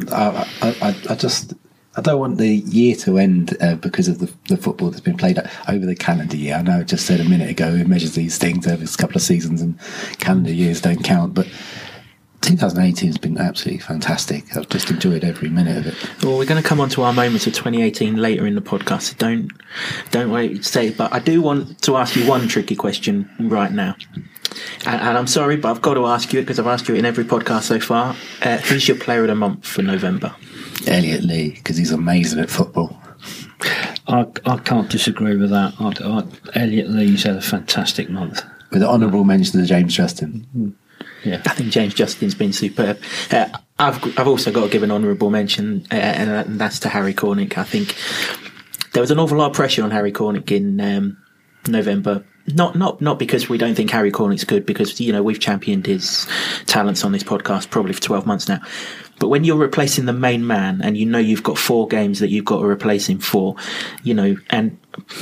I don't want the year to end because of the football that's been played over the calendar year. I know I just said a minute ago we measures these things over a couple of seasons and calendar years don't count, but 2018 has been absolutely fantastic. I've just enjoyed every minute of it. Well, we're going to come on to our moments of 2018 later in the podcast, so don't wait to say it. But I do want to ask you one tricky question right now. And I'm sorry, but I've got to ask you it because I've asked you it in every podcast so far. Who's your player of the month for November? Elliot Lee, because he's amazing at football. I can't disagree with that. Elliot Lee's had a fantastic month. With an honourable mention to James Justin. Yeah, I think James Justin's been superb. I've also got to give an honourable mention, and that's to Harry Cornick. I think there was an awful lot of pressure on Harry Cornick in November. Not because we don't think Harry Cornick's good, because we've championed his talents on this podcast probably for 12 months now. But when you're replacing the main man and you've got 4 games that you've got to replace him for, and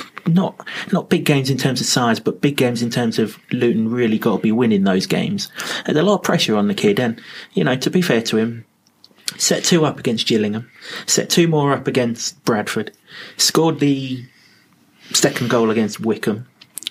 not big games in terms of size, but big games in terms of Luton really got to be winning those games. There's a lot of pressure on the kid, and to be fair to him, set 2 up against Gillingham, set 2 more up against Bradford, scored the second goal against Wickham.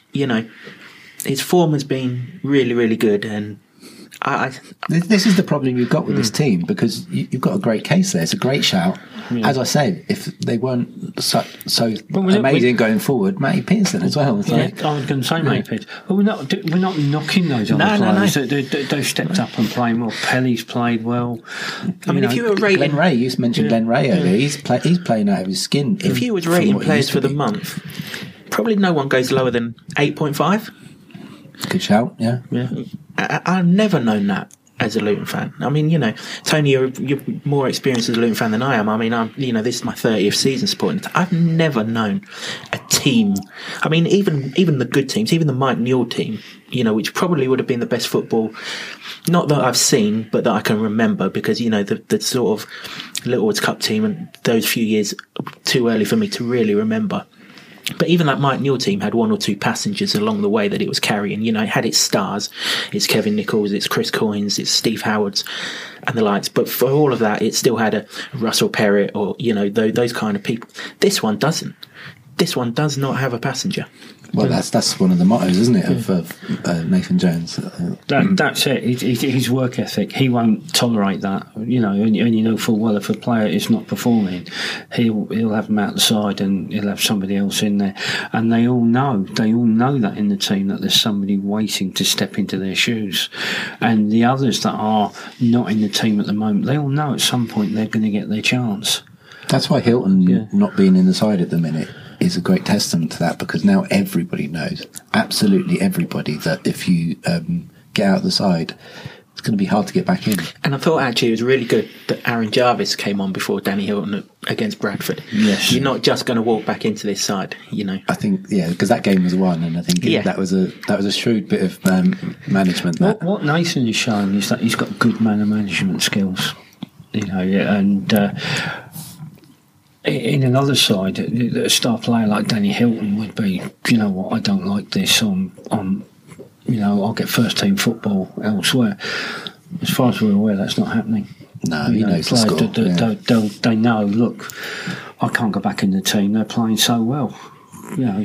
His form has been really, really good, and this is the problem you've got with this team, because you've got a great case there. It's a great shout. Yeah. As I said, if they weren't so amazing going forward, Matty Pearson as well. I was going to say Matty Pearson. But we're not knocking those other players. No. They've stepped up and played well. Pelly's played well. If you were rating... Glenn Ray, you mentioned Glenn Ray earlier. He's playing out of his skin. If you was rating players for the month, probably no one goes lower than 8.5. Good shout, yeah. I've never known that as a Luton fan. Tony, you're more experienced as a Luton fan than I am. This is my 30th season supporting it. I've never known a team. Even the good teams, even the Mike Newell team, which probably would have been the best football, not that I've seen, but that I can remember, because, the sort of Littlewoods Cup team and those few years too early for me to really remember. But even that Mike Newell team had 1 or 2 passengers along the way that it was carrying. It had its stars. It's Kevin Nichols, it's Chris Coynes, it's Steve Howards and the likes. But for all of that, it still had a Russell Perrett or, those kind of people. This one doesn't. This one does not have a passenger. Well, that's one of the mottos, isn't it, of Nathan Jones? That's it. His work ethic. He won't tolerate that. And full well if a player is not performing, he'll have them out the side and he'll have somebody else in there. And they all know that in the team, that there's somebody waiting to step into their shoes. And the others that are not in the team at the moment, they all know at some point they're going to get their chance. That's why Hilton not being in the side at the minute is a great testament to that, because now everybody knows, absolutely everybody, that if you get out the side, it's going to be hard to get back in. And I thought actually it was really good that Aaron Jarvis came on before Danny Hilton against Bradford. Yes. You're not just going to walk back into this side, you know. I think, because that game was won, and I think that was a shrewd bit of management. What Nathan is showing is that he's got good man management skills, you know, and in another side, a star player like Danny Hilton would be, you know what, I don't like this. You know, I'll get first team football elsewhere. As far as we're aware, that's not happening. No, he knows the score. They know, look, I can't go back in the team. They're playing so well. You know,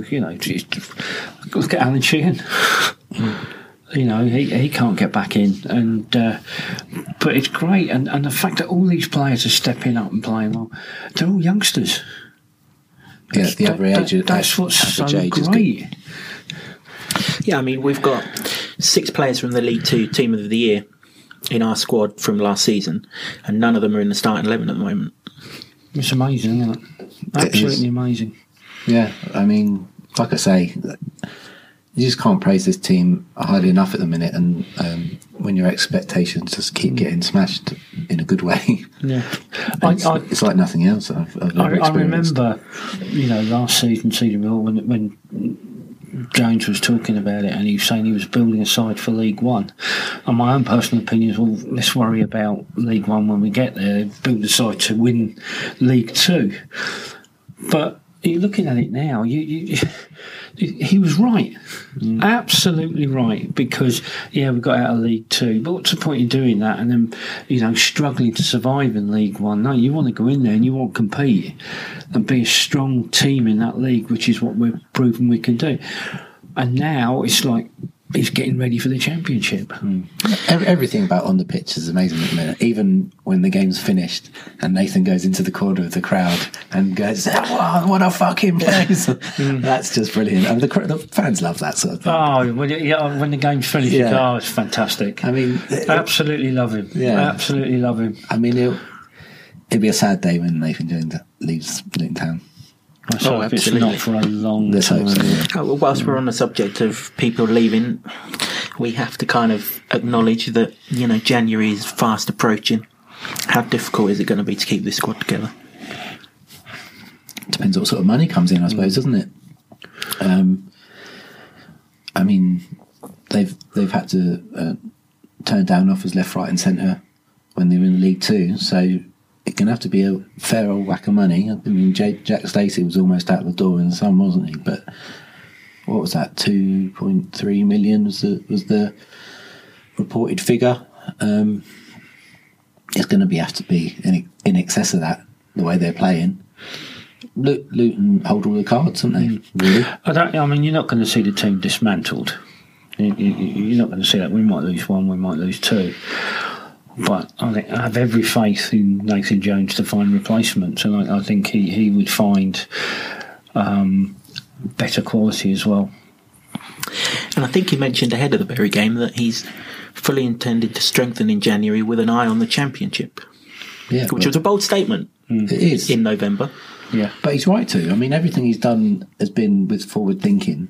look at Alan Sheehan. You know, he can't get back in. And but it's great. And the fact that all these players are stepping up and playing well, they're all youngsters. Yeah, the average age. That's what's so great. Yeah, I mean, we've got 6 players from the League Two Team of the Year in our squad from last season, and none of them are in the starting 11 at the moment. It's amazing, isn't it? Absolutely amazing. Yeah, I mean, like I say, you just can't praise this team highly enough at the minute, and when your expectations just keep getting smashed in a good way, it's like nothing else I've ever experienced. I remember, you know, last season, when Jones was talking about it, and he was saying he was building a side for League One. And my own personal opinion is, well, let's worry about League One when we get there. Build a side to win League Two. But you're looking at it now, he was right. Absolutely right. Because, we got out of League Two. But what's the point in doing that and then, you know, struggling to survive in League One? No, you want to go in there and you want to compete and be a strong team in that league, which is what we're proving we can do. And now it's like he's getting ready for the Championship. Everything about on the pitch is amazing at the minute. Even when the game's finished and Nathan goes into the corner of the crowd and goes, "Oh, what a fucking place!" That's just brilliant. I mean, the fans love that sort of thing. Oh, when the game's finished, it's fantastic. I mean, absolutely love him. Yeah. Absolutely love him. I mean, it'd be a sad day when Nathan Jones leaves Luton Town. So it's not for a long time. Well, whilst we're on the subject of people leaving, we have to kind of acknowledge that, you know, January is fast approaching. How difficult is it going to be to keep this squad together? Depends what sort of money comes in, I suppose, doesn't it? I mean, they've had to turn down offers left, right, and centre when they were in League Two, so it's going to have to be a fair old whack of money. I mean, Jack Stacey was almost out the door in the sum, wasn't he? But what was that? 2.3 million was the reported figure. It's going to have to be in excess of that, the way they're playing. Luton hold all the cards, don't they? Really? I mean, you're not going to see the team dismantled. You're not going to see that. We might lose one, we might lose two. But I have every faith in Nathan Jones to find replacements, and I think he would find better quality as well. And I think he mentioned ahead of the Bury game that he's fully intended to strengthen in January with an eye on the Championship, which was a bold statement. It is in November. Yeah, but he's right to. I mean, everything he's done has been with forward thinking.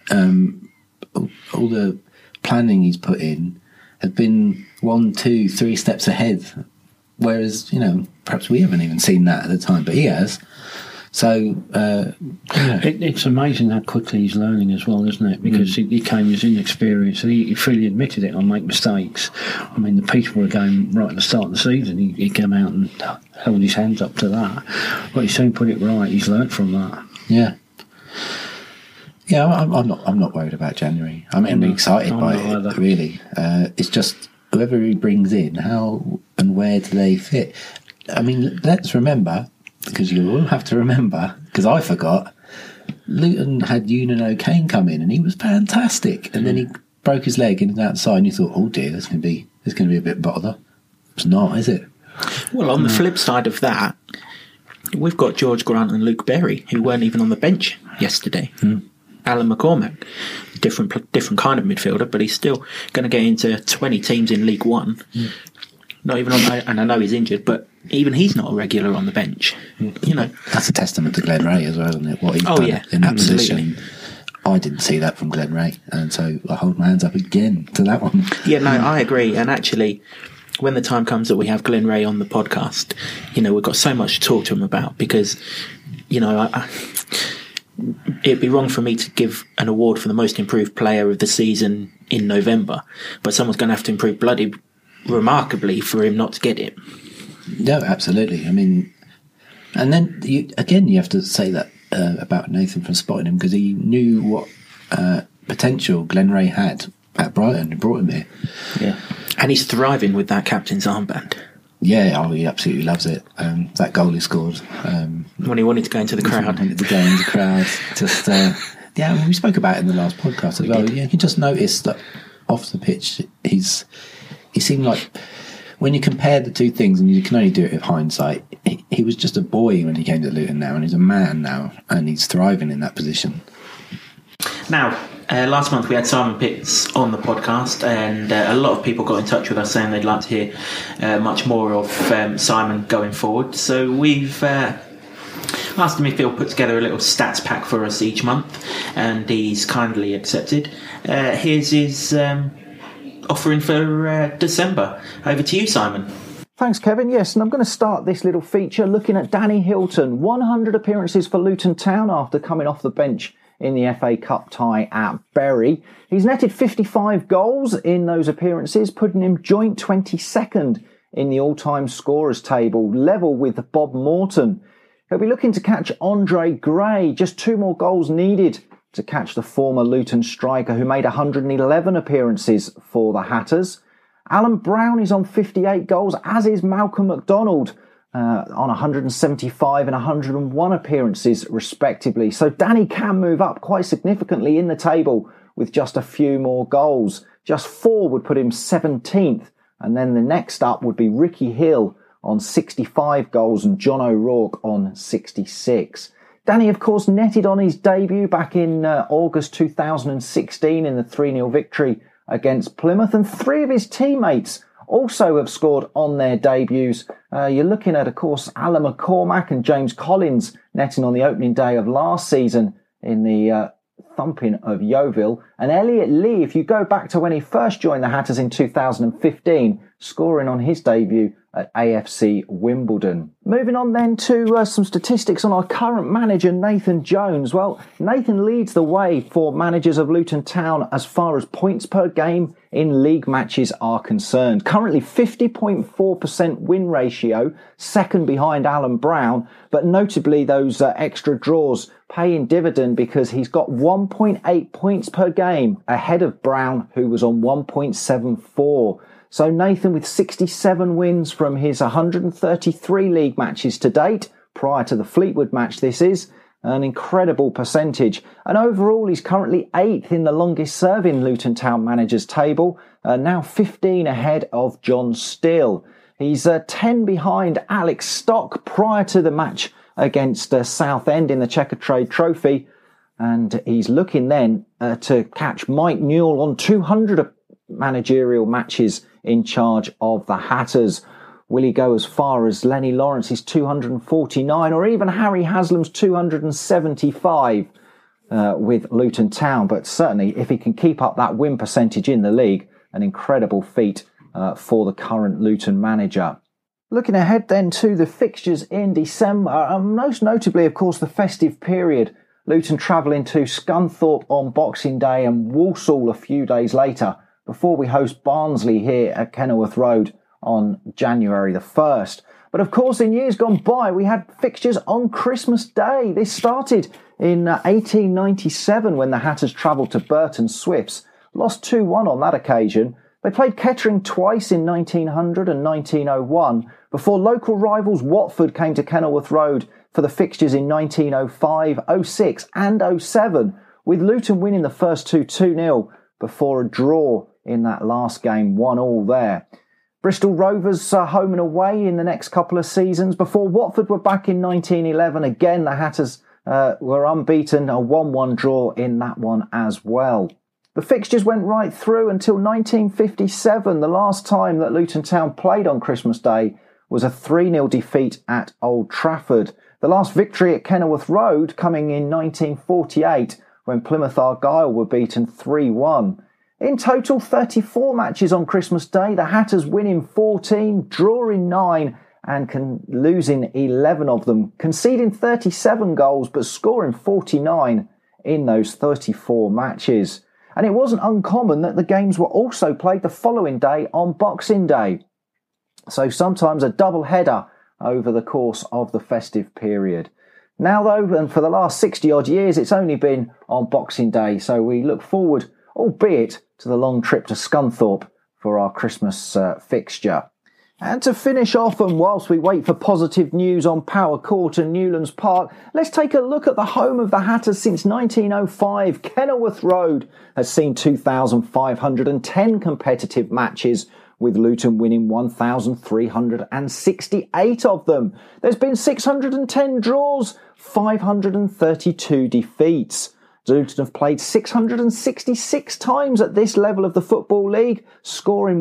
All the planning he's put in have been 1, 2, 3 steps ahead, whereas, you know, perhaps we haven't even seen that at the time, but he has. So it's amazing how quickly he's learning as well, isn't it? Because he came as inexperienced, and he freely admitted it. I make mistakes. I mean, the Peterborough game right at the start of the season, he came out and held his hands up to that. But he soon put it right. He's learnt from that. Yeah. Yeah, I'm not worried about January. I mean, I'm excited by it, either. Really. It's just whoever he brings in, how and where do they fit? I mean, let's remember, because you will have to remember, because I forgot, Luton had Eunan O'Kane come in and he was fantastic, and then he broke his leg and outside, and you thought, oh dear, there's going to be a bit of bother. It's not, is it? Well, on the flip side of that, we've got George Grant and Luke Berry, who weren't even on the bench yesterday. Alan McCormack, different kind of midfielder, but he's still going to get into 20 teams in League One. Not even on, and I know he's injured, but even he's not a regular on the bench. You know, that's a testament to Glenn Ray as well, isn't it? What he's done in that position. I didn't see that from Glen Ray, and so I hold my hands up again to that one. Yeah, no, I agree. And actually, when the time comes that we have Glen Ray on the podcast, we've got so much to talk to him about because, it'd be wrong for me to give an award for the most improved player of the season in November, but someone's going to have to improve bloody remarkably for him not to get it. No, absolutely. I mean, and then you have to say that about Nathan from spotting him, because he knew what potential Glen Ray had at Brighton and brought him here. Yeah, and he's thriving with that captain's armband. Yeah, he absolutely loves it. That goal he scored when he wanted to go into the crowd. Just we spoke about it in the last podcast as well. Yeah, you can just notice that off the pitch, he seemed like, when you compare the two things, and you can only do it with hindsight, he was just a boy when he came to Luton now, and he's a man now, and he's thriving in that position. Now, last month we had Simon Pitts on the podcast, and a lot of people got in touch with us saying they'd like to hear much more of Simon going forward. So we've asked him if he'll put together a little stats pack for us each month, and he's kindly accepted. Here's his offering for December. Over to you, Simon. Thanks, Kevin. Yes, and I'm going to start this little feature looking at Danny Hilton. 100 appearances for Luton Town after coming off the bench in the FA Cup tie at Bury. He's netted 55 goals in those appearances, putting him joint 22nd in the all-time scorers table, level with Bob Morton. He'll be looking to catch Andre Gray, just 2 more goals needed to catch the former Luton striker who made 111 appearances for the Hatters. Alan Brown is on 58 goals, as is Malcolm McDonald, on 175 and 101 appearances respectively. So Danny can move up quite significantly in the table with just a few more goals. Just 4 would put him 17th, and then the next up would be Ricky Hill on 65 goals and John O'Rourke on 66. Danny, of course, netted on his debut back in August 2016 in the 3-0 victory against Plymouth, and 3 of his teammates also have scored on their debuts. You're looking at, of course, Alan McCormack and James Collins netting on the opening day of last season in the thumping of Yeovil, and Elliot Lee, if you go back to when he first joined the Hatters in 2015, scoring on his debut at AFC Wimbledon. Moving on then to some statistics on our current manager, Nathan Jones. Well, Nathan leads the way for managers of Luton Town as far as points per game in league matches are concerned. Currently 50.4% win ratio, second behind Alan Brown, but notably those extra draws paying dividend because he's got 1.8 points per game ahead of Brown, who was on 1.74. So Nathan with 67 wins from his 133 league matches to date, prior to the Fleetwood match this is, an incredible percentage. And overall he's currently 8th in the longest serving Luton Town managers table, now 15 ahead of John Steele. He's 10 behind Alex Stock prior to the match against Southend in the Checkatrade Trophy, and he's looking then to catch Mike Newell on 200 managerial matches in charge of the Hatters. Will he go as far as Lenny Lawrence's 249 or even Harry Haslam's 275 with Luton Town? But certainly if he can keep up that win percentage in the league, an incredible feat for the current Luton manager. Looking ahead then to the fixtures in December, most notably of course the festive period. Luton travelling to Scunthorpe on Boxing Day and Walsall a few days later, before we host Barnsley here at Kenilworth Road on January the 1st. But of course, in years gone by, we had fixtures on Christmas Day. This started in 1897 when the Hatters travelled to Burton Swifts, lost 2-1 on that occasion. They played Kettering twice in 1900 and 1901, before local rivals Watford came to Kenilworth Road for the fixtures in 1905, 06 and 07, with Luton winning the first 2-0 before a draw in that last game, 1-1 there. Bristol Rovers home and away in the next couple of seasons. Before Watford were back in 1911, again the Hatters were unbeaten, a 1-1 draw in that one as well. The fixtures went right through until 1957. The last time that Luton Town played on Christmas Day was a 3-0 defeat at Old Trafford. The last victory at Kenilworth Road, coming in 1948, when Plymouth Argyle were beaten 3-1. In total, 34 matches on Christmas Day, the Hatters winning 14, drawing 9 and losing 11 of them, conceding 37 goals but scoring 49 in those 34 matches. And it wasn't uncommon that the games were also played the following day on Boxing Day. So sometimes a double header over the course of the festive period. Now though, and for the last 60 odd years, it's only been on Boxing Day, so we look forward, albeit to the long trip to Scunthorpe for our Christmas fixture. And to finish off, and whilst we wait for positive news on Power Court and Newlands Park, let's take a look at the home of the Hatters since 1905. Kenilworth Road has seen 2,510 competitive matches, with Luton winning 1,368 of them. There's been 610 draws, 532 defeats. Luton have played 666 times at this level of the Football League, scoring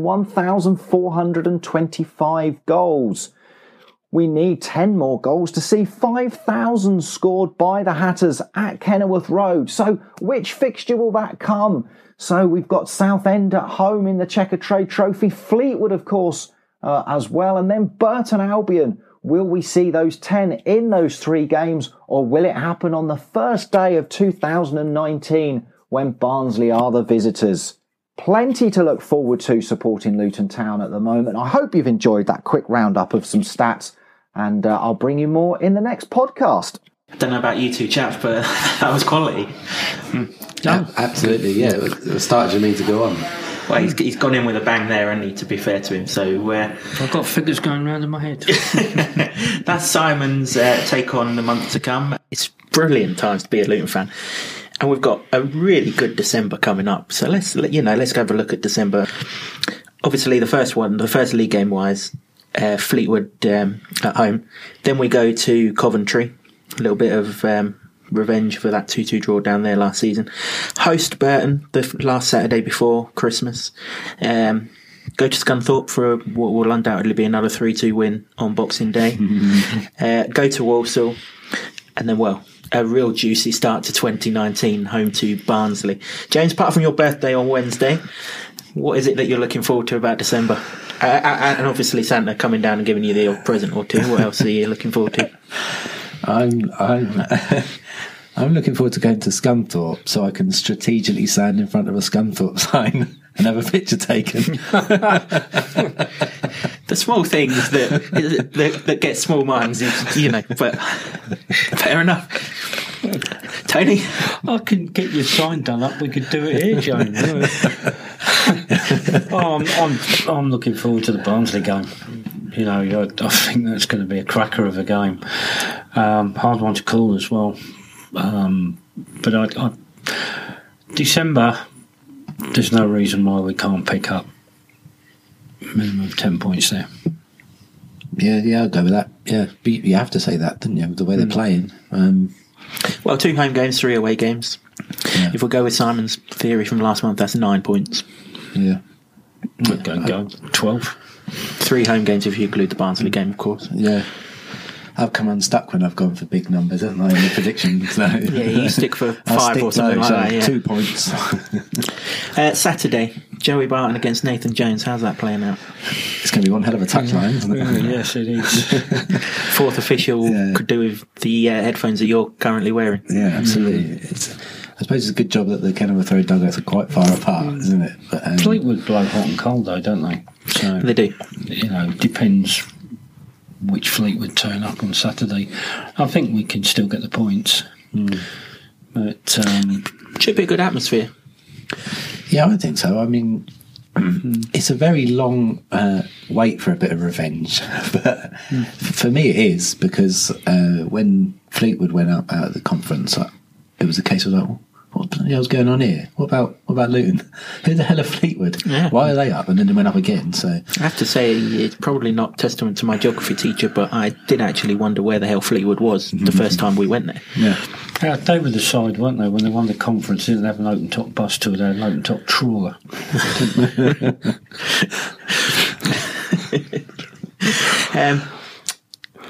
1,425 goals. We need 10 more goals to see 5,000 scored by the Hatters at Kenilworth Road. So which fixture will that come? So we've got Southend at home in the Checkatrade Trophy, Fleetwood, of course, as well, and then Burton Albion. Will we see those 10 in those 3 games, or will it happen on the first day of 2019 when Barnsley are the visitors? Plenty to look forward to supporting Luton Town at the moment. I hope you've enjoyed that quick roundup of some stats, and I'll bring you more in the next podcast. I don't know about you two chaps, but that was quality. Yeah, absolutely, yeah. It started me to go on. Well, he's gone in with a bang there, and to be fair to him. So I've got figures going round in my head. That's Simon's take on the month to come. It's brilliant times to be a Luton fan, and we've got a really good December coming up. So let's have a look at December. Obviously, the first league game wise, Fleetwood at home. Then we go to Coventry. A little bit of revenge for that 2-2 draw down there last season. Host Burton the last Saturday before Christmas. Go to Scunthorpe for what will undoubtedly be another 3-2 win on Boxing Day. Go to Walsall, and then a real juicy start to 2019, home to Barnsley. James, apart from your birthday on Wednesday, what is it that you're looking forward to about December? And obviously Santa coming down and giving you the odd present or two. What else are you looking forward to? I'm looking forward to going to Scunthorpe so I can strategically stand in front of a Scunthorpe sign and have a picture taken. The small things that get small minds, but fair enough. Tony? I can get your sign done up. We could do it here, James. I'm looking forward to the Barnsley game. I think that's going to be a cracker of a game. Hard one to call as well. But December, there's no reason why we can't pick up minimum of 10 points there. Yeah, I'll go with that. Yeah, but you have to say that, didn't you? The way they're playing. 2 home games, 3 away games. Yeah. If we go with Simon's theory from last month, that's 9 points. Yeah. Go 12. 3 home games if you include the Barnsley game, of course. Yeah. I've come unstuck when I've gone for big numbers, haven't I, in the predictions? So. Yeah, you stick for 5 or something like that. Yeah. 2 points. Saturday, Joey Barton against Nathan Jones. How's that playing out? It's going to be one hell of a touchline, isn't it? Yes, it is. Fourth official could do with the headphones that you're currently wearing. Yeah, absolutely. I suppose it's a good job that the Kenilworth Road dugouts are quite far apart, isn't it? But, Fleetwood blow hot and cold, though, don't they? So they do. Depends which Fleetwood turn up on Saturday. I think we can still get the points. But should be a good atmosphere. Yeah, I think so. I mean, it's a very long wait for a bit of revenge, but for me it is, because when Fleetwood went up out of the conference, it was a case of like, what the hell's going on here? What about Luton? Who the hell are Fleetwood? Yeah. Why are they up? And then they went up again. So I have to say, it's probably not testament to my geography teacher, but I did actually wonder where the hell Fleetwood was the first time we went there. Yeah, they were the side, weren't they? When they won the conference, they didn't have an open top bus till they had an open top trawler.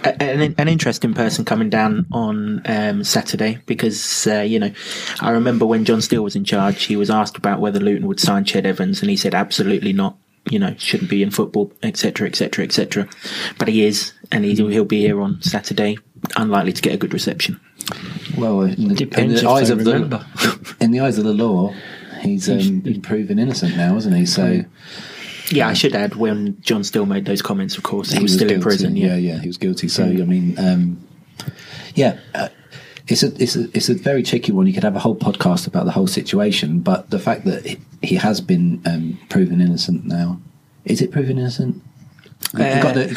an interesting person coming down on Saturday because, I remember when John Steele was in charge, he was asked about whether Luton would sign Ched Evans and he said absolutely not. Shouldn't be in football, etc., etc., etc. But he is, and he'll be here on Saturday. Unlikely to get a good reception. Well, in the eyes of the law, he's been proven innocent now, isn't he? So, yeah, I should add when John Steele made those comments, of course, he was still guilty. in prison. Yeah, he was guilty. So, I mean, it's a very tricky one. You could have a whole podcast about the whole situation, but the fact that he has been proven innocent now, is it proven innocent? It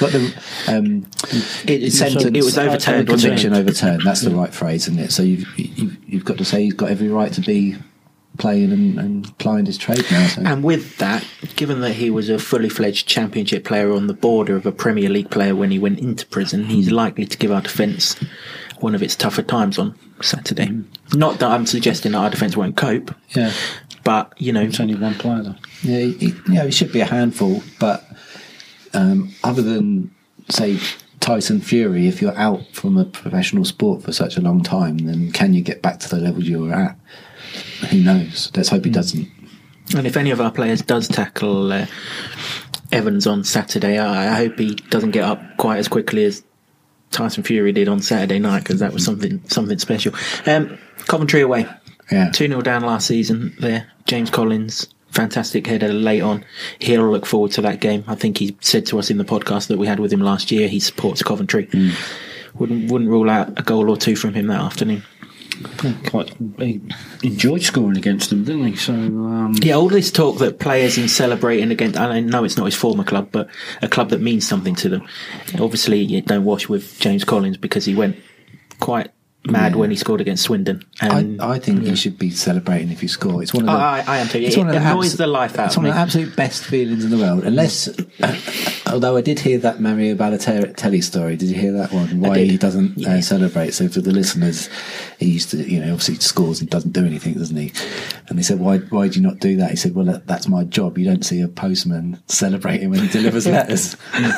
was overturned. Conviction overturned. That's the right phrase, isn't it? So you've got to say he's got every right to be playing and plying his trade now. So. And with that, given that he was a fully fledged Championship player on the border of a Premier League player when he went into prison, he's likely to give our defence one of its tougher times on Saturday. Not that I'm suggesting that our defence won't cope. Yeah, but it's only one player though. Yeah, he should be a handful, but. Other than, say, Tyson Fury, if you're out from a professional sport for such a long time, then can you get back to the level you were at? Who knows? Let's hope he doesn't. And if any of our players does tackle Evans on Saturday, I hope he doesn't get up quite as quickly as Tyson Fury did on Saturday night, because that was something special. Coventry away. Yeah. 2-0 down last season there. James Collins, fantastic header late on. He'll look forward to that game. I think he said to us in the podcast that we had with him last year, he supports Coventry. Wouldn't rule out a goal or two from him that afternoon. He enjoyed scoring against them, didn't he? So all this talk that players in celebrating against, I know it's not his former club, but a club that means something to them. Obviously, you don't wash with James Collins because he went quite mad when he scored against Swindon. And I think he should be celebrating if you score. It's one of the, I am too. It annoys the life out of me. It's one of the absolute best feelings in the world. Unless, although I did hear that Mario Balotelli story. Did you hear that one? Why he doesn't celebrate? So for the listeners, he used to, obviously scores and doesn't do anything, doesn't he? And they said, why do you not do that? He said, well, that's my job. You don't see a postman celebrating when he delivers letters.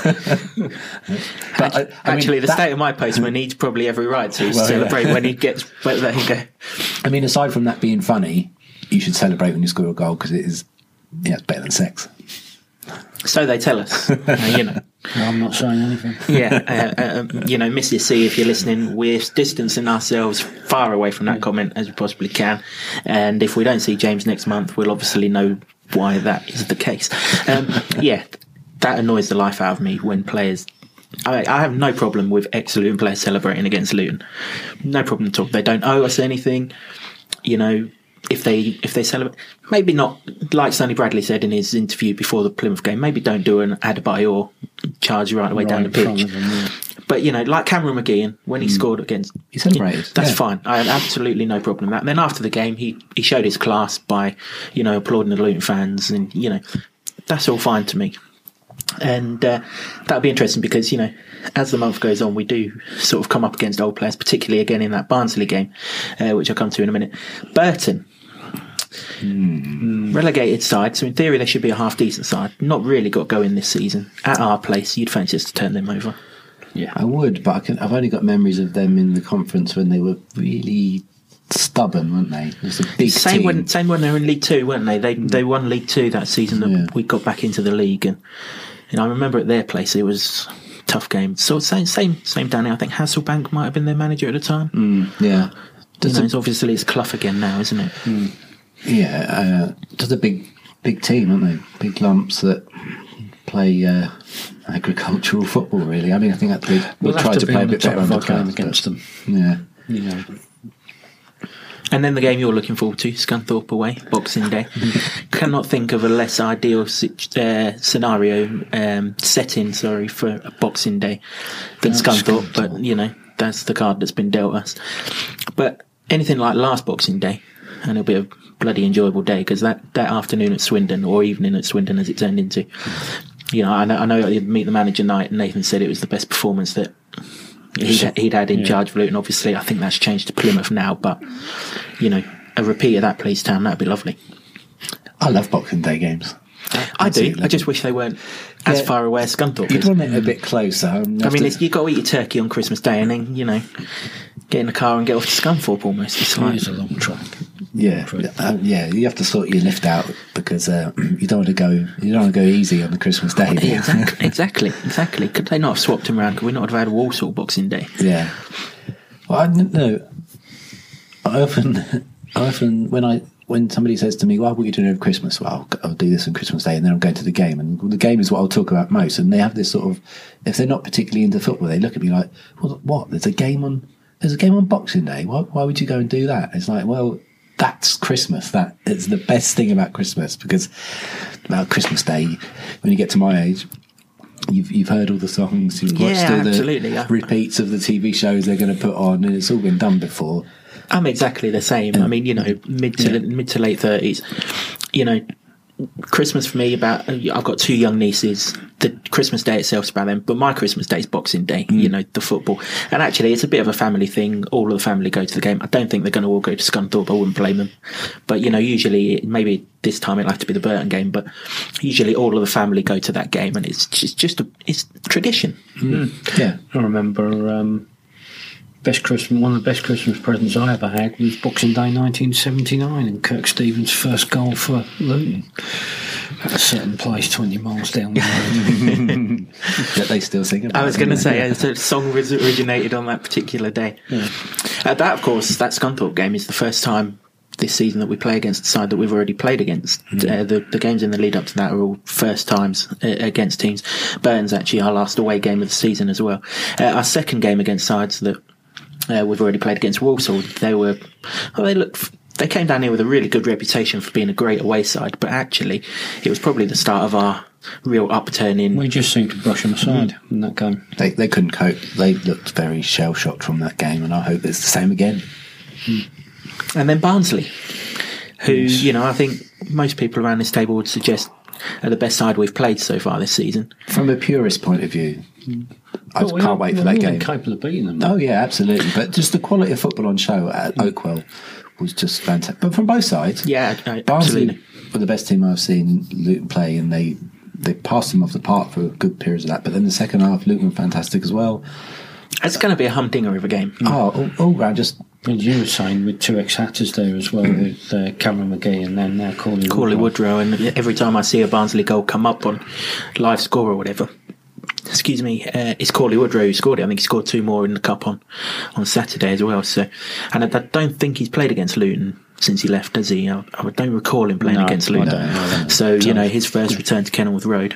But actually, the state of my postman needs probably every right to celebrate when he gets. But there you go. I mean, aside from that being funny, you should celebrate when you score a goal because it is, it's better than sex. So they tell us. I'm not saying anything. Mrs. C, if you're listening, we're distancing ourselves far away from that comment as we possibly can. And if we don't see James next month, we'll obviously know why that is the case. That annoys the life out of me when players. I have no problem with ex-Luton players celebrating against Luton. No problem at all. They don't owe us anything. If they celebrate, maybe not, like Sonny Bradley said in his interview before the Plymouth game, maybe don't do an Adebayor charge right away down the pitch. But, like Cameron McGeehan, when he scored against... He celebrated. That's fine. I have absolutely no problem with that. And then after the game, he showed his class by, applauding the Luton fans. And, that's all fine to me. And that'll be interesting because, as the month goes on, we do sort of come up against old players, particularly again in that Barnsley game, which I'll come to in a minute. Burton, relegated side, so in theory they should be a half-decent side. Not really got going this season. At our place, you'd fancy us to turn them over. Yeah, I would, but I've only got memories of them in the conference when they were really stubborn, weren't they? It was a big team. Same when they were in League Two, weren't they? They won League Two that season that we got back into the league, and I remember at their place it was a tough game. So same down here. I think Hasselbank might have been their manager at the time. It's obviously it's Clough again now, isn't it? Just a big team, aren't they? Big lumps that play agricultural football. Really, I mean, I think that we'll try to play a bit better against them. Yeah, And then the game you're looking forward to, Scunthorpe away, Boxing Day. Cannot think of a less ideal scenario, setting, for a Boxing Day than Scunthorpe. But, that's the card that's been dealt us. But anything like last Boxing Day, and it'll be a bloody enjoyable day, because that afternoon at Swindon, or evening at Swindon as it turned into, I know at the Meet the Manager night, Nathan said it was the best performance that he'd had in charge of Luton. Obviously, I think that's changed to Plymouth now, but a repeat of that, please, Town, that'd be lovely. I love Boxing Day games. I do. I just wish they weren't as far away as Scunthorpe You'd is. want it a bit closer. I mean, you've got to eat your turkey on Christmas Day and then, get in the car and get off to Scunthorpe almost. It's like, It is a long track. Yeah, you have to sort your lift out because you don't want to go easy on the Christmas Day. exactly. Could they not have swapped him around? Could we not have had a Walsall Boxing Day? Yeah. Well, I don't know. I often when somebody says to me, "Well, what are you doing over Christmas?" Well, I'll do this on Christmas Day, and then I'm going to the game, and the game is what I'll talk about most. And they have this sort of, if they're not particularly into football, they look at me like, "Well, what? There's a game on Boxing Day. Why would you go and do that?" It's like, well, that's Christmas. That is the best thing about Christmas, because about Christmas Day, when you get to my age, you've heard all the songs, you've watched all the repeats of the TV shows they're going to put on, and it's all been done before. I'm exactly the same. I mean, mid to late 30s. Christmas for me, I've got two young nieces. The Christmas Day itself's about them, but my Christmas Day is Boxing Day. The football, and actually, it's a bit of a family thing. All of the family go to the game. I don't think they're going to all go to Scunthorpe. I wouldn't blame them, but usually, maybe this time it'll have to be the Burton game. But usually, all of the family go to that game, and it's it's tradition. Yeah, I remember. One of the best Christmas presents I ever had was Boxing Day 1979 and Kirk Stevens' first goal for Luton at a certain place 20 miles down the road. That they still sing about. I was going to say, a song originated on that particular day. Yeah. That, of course, that Scunthorpe game is the first time this season that we play against the side that we've already played against. The games in the lead up to that are all first times against teams. Burton's actually our last away game of the season as well. Our second game against sides that we've already played against Walsall. They came down here with a really good reputation for being a great away side, but actually it was probably the start of our real upturn in. We just seemed to brush them aside in that game. They couldn't cope. They looked very shell shocked from that game, and I hope it's the same again. And then Barnsley, who I think most people around this table would suggest are the best side we've played so far this season. From a purist point of view, I can't wait for that game. Capable of beating them. Oh yeah, absolutely. But just the quality of football on show at Oakwell was just fantastic. But from both sides, Barnsley absolutely were the best team I've seen Luton play, and they passed them off the park for good periods of that. But then the second half, Luton were fantastic as well. It's going to be a humdinger of a game. All round just. And you were saying with two ex-Hatters there as well, with Cameron McGee and then Corley Woodrow. And every time I see a Barnsley goal come up on live score or whatever, it's Corley Woodrow who scored it. I think he scored two more in the cup on Saturday as well. So, and I don't think he's played against Luton since he left, has he? I don't recall him playing against Luton. I don't. So his first return to Kenilworth Road.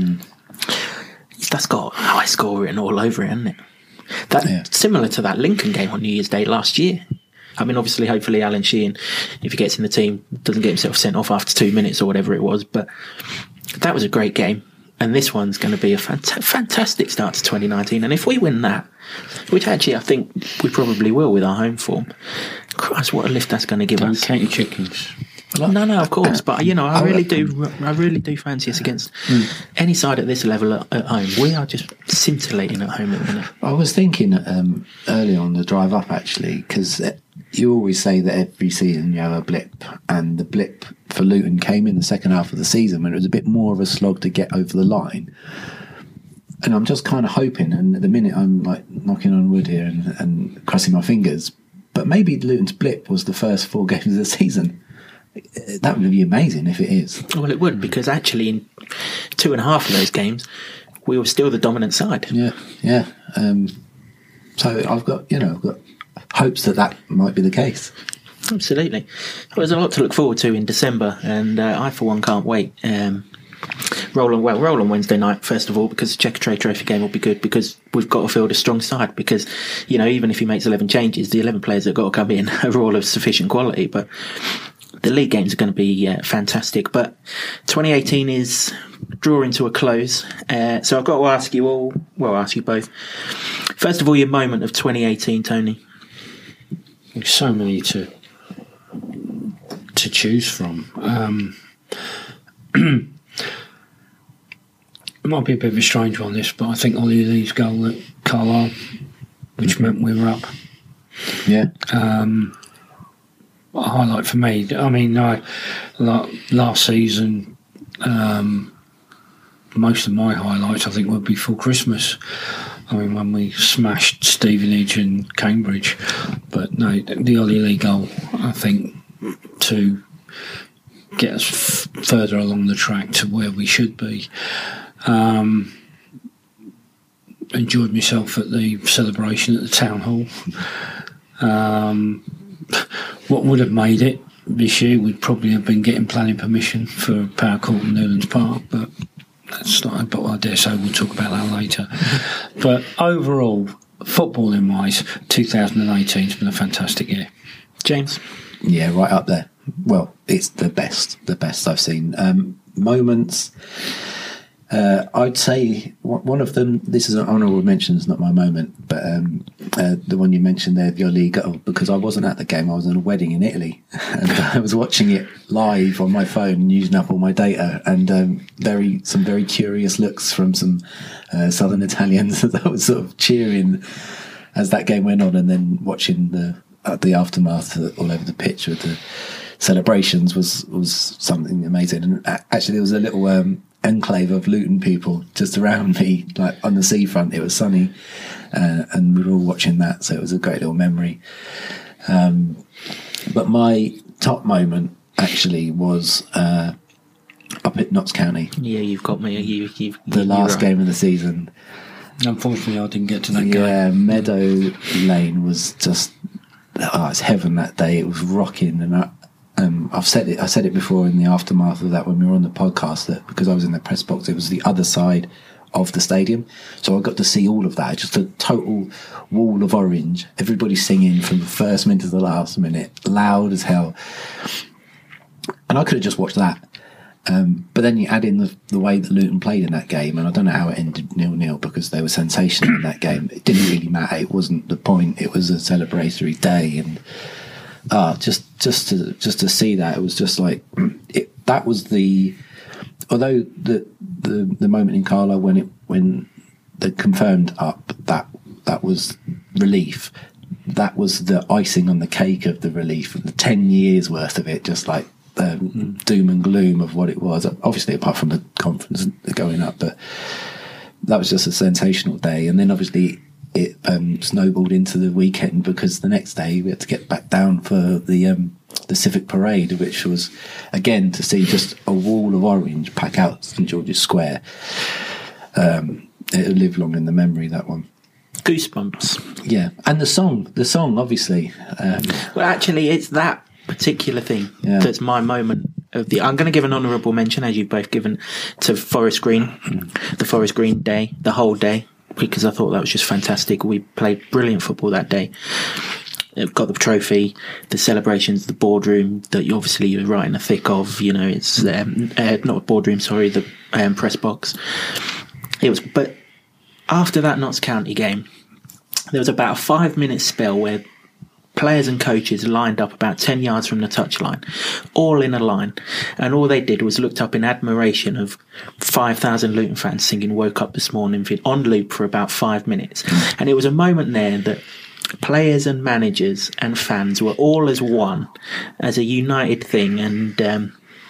That's got a high score written all over it, hasn't it? Similar to that Lincoln game on New Year's Day last year. I mean, obviously, hopefully Alan Sheehan, if he gets in the team, doesn't get himself sent off after 2 minutes or whatever it was. But that was a great game. And this one's going to be a fantastic start to 2019. And if we win that, which actually I think we probably will with our home form, Christ, what a lift that's going to give us. Don't count your chickens. No, of course. But, I really do fancy us against any side at this level at home. We are just scintillating at home at the minute. I was thinking earlier on the drive up, actually, because you always say that every season you have a blip, and the blip for Luton came in the second half of the season when it was a bit more of a slog to get over the line. And I'm just kind of hoping, and at the minute I'm like knocking on wood here and crossing my fingers, but maybe Luton's blip was the first 4 games of the season. That would be amazing if it is. Well, it would, because actually in 2.5 of those games we were still the dominant side. Yeah. So I've got hopes that might be the case. Absolutely. Well, there's a lot to look forward to in December, and I for one can't wait. Roll on Wednesday night, first of all, because the Checkatrade Trophy game will be good, because we've got to field a strong side, because even if he makes 11 changes, the 11 players that have got to come in are all of sufficient quality. But the league games are going to be fantastic. But 2018 is drawing to a close, so I've got to ask you all, ask you both, first of all, your moment of 2018, Tony. There's so many to choose from. It might be a bit of a strange one, this, but I think Ollie Lee's goal at Carlisle, which meant we were up. Yeah. A highlight for me. I mean, last season, most of my highlights, I think, were before Christmas. I mean, when we smashed Stevenage and Cambridge. But no, the Ollie Lee goal, I think, to get us further along the track to where we should be. Enjoyed myself at the celebration at the town hall. What would have made it this year would probably have been getting planning permission for Power Court and Newlands Park, but that's not. But I dare say we'll talk about that later. But overall, footballing wise, 2018 has been a fantastic year. James? Yeah, right up there. Well, it's the best I've seen. Moments. I'd say one of them, this is an honourable mention, it's not my moment, but the one you mentioned there, your league, because I wasn't at the game, I was in a wedding in Italy, and I was watching it live on my phone and using up all my data, and some very curious looks from some southern Italians that was sort of cheering as that game went on, and then watching the aftermath all over the pitch with the celebrations was something amazing. And actually there was a little enclave of Luton people just around me, like on the seafront. It was sunny, and we were all watching that, so it was a great little memory. But my top moment actually was up at Notts County. Yeah, you've got me. The last game of the season. Unfortunately, I didn't get to that game. Yeah, Meadow Lane was just it's heaven that day. It was rocking, and I said it before in the aftermath of that when we were on the podcast, that because I was in the press box, it was the other side of the stadium, so I got to see all of that. Just a total wall of orange, everybody singing from the first minute to the last minute, loud as hell, and I could have just watched that. But then you add in the way that Luton played in that game, and I don't know how it ended 0-0 because they were sensational in that game. It didn't really matter. It wasn't the point. It was a celebratory day, and just to see that, it was just like that was although the moment in Carlisle when they confirmed up that was relief. That was the icing on the cake of the relief, and the 10 years worth of it, just like doom and gloom of what it was. Obviously, apart from the conference going up, but that was just a sensational day. And then obviously it snowballed into the weekend, because the next day we had to get back down for the civic parade, which was again to see just a wall of orange pack out St George's Square. It'll live long in the memory, that one. Goosebumps. Yeah, and the song obviously. Well, actually, it's that particular thing that's my moment of the. I'm going to give an honourable mention, as you've both given, to Forest Green, the Forest Green day, the whole day, because I thought that was just fantastic. We played brilliant football that day. Got the trophy, the celebrations, the boardroom that obviously you're right in the thick of. You know, it's not boardroom, sorry, the press box. It was, but after that Notts County game, there was about a 5-minute spell where players and coaches lined up about 10 yards from the touchline, all in a line, and all they did was looked up in admiration of 5,000 Luton fans singing "Woke Up This Morning" on loop for about 5 minutes. And it was a moment there that players and managers and fans were all as one, as a united thing, and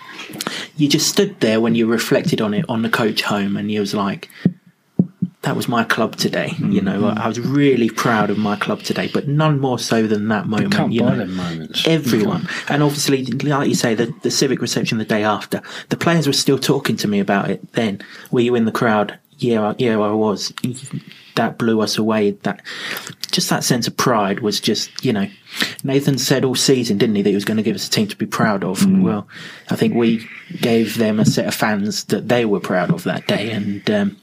you just stood there when you reflected on it on the coach home, and you was like, that was my club today. You know, I was really proud of my club today, but none more so than that moment. You can't you buy know, them moments. Everyone. And obviously, like you say, the civic reception the day after, the players were still talking to me about it then. Were you in the crowd? Yeah, I was. That blew us away. That sense of pride was just, you know, Nathan said all season, didn't he, that he was going to give us a team to be proud of. Well, I think we gave them a set of fans that they were proud of that day, and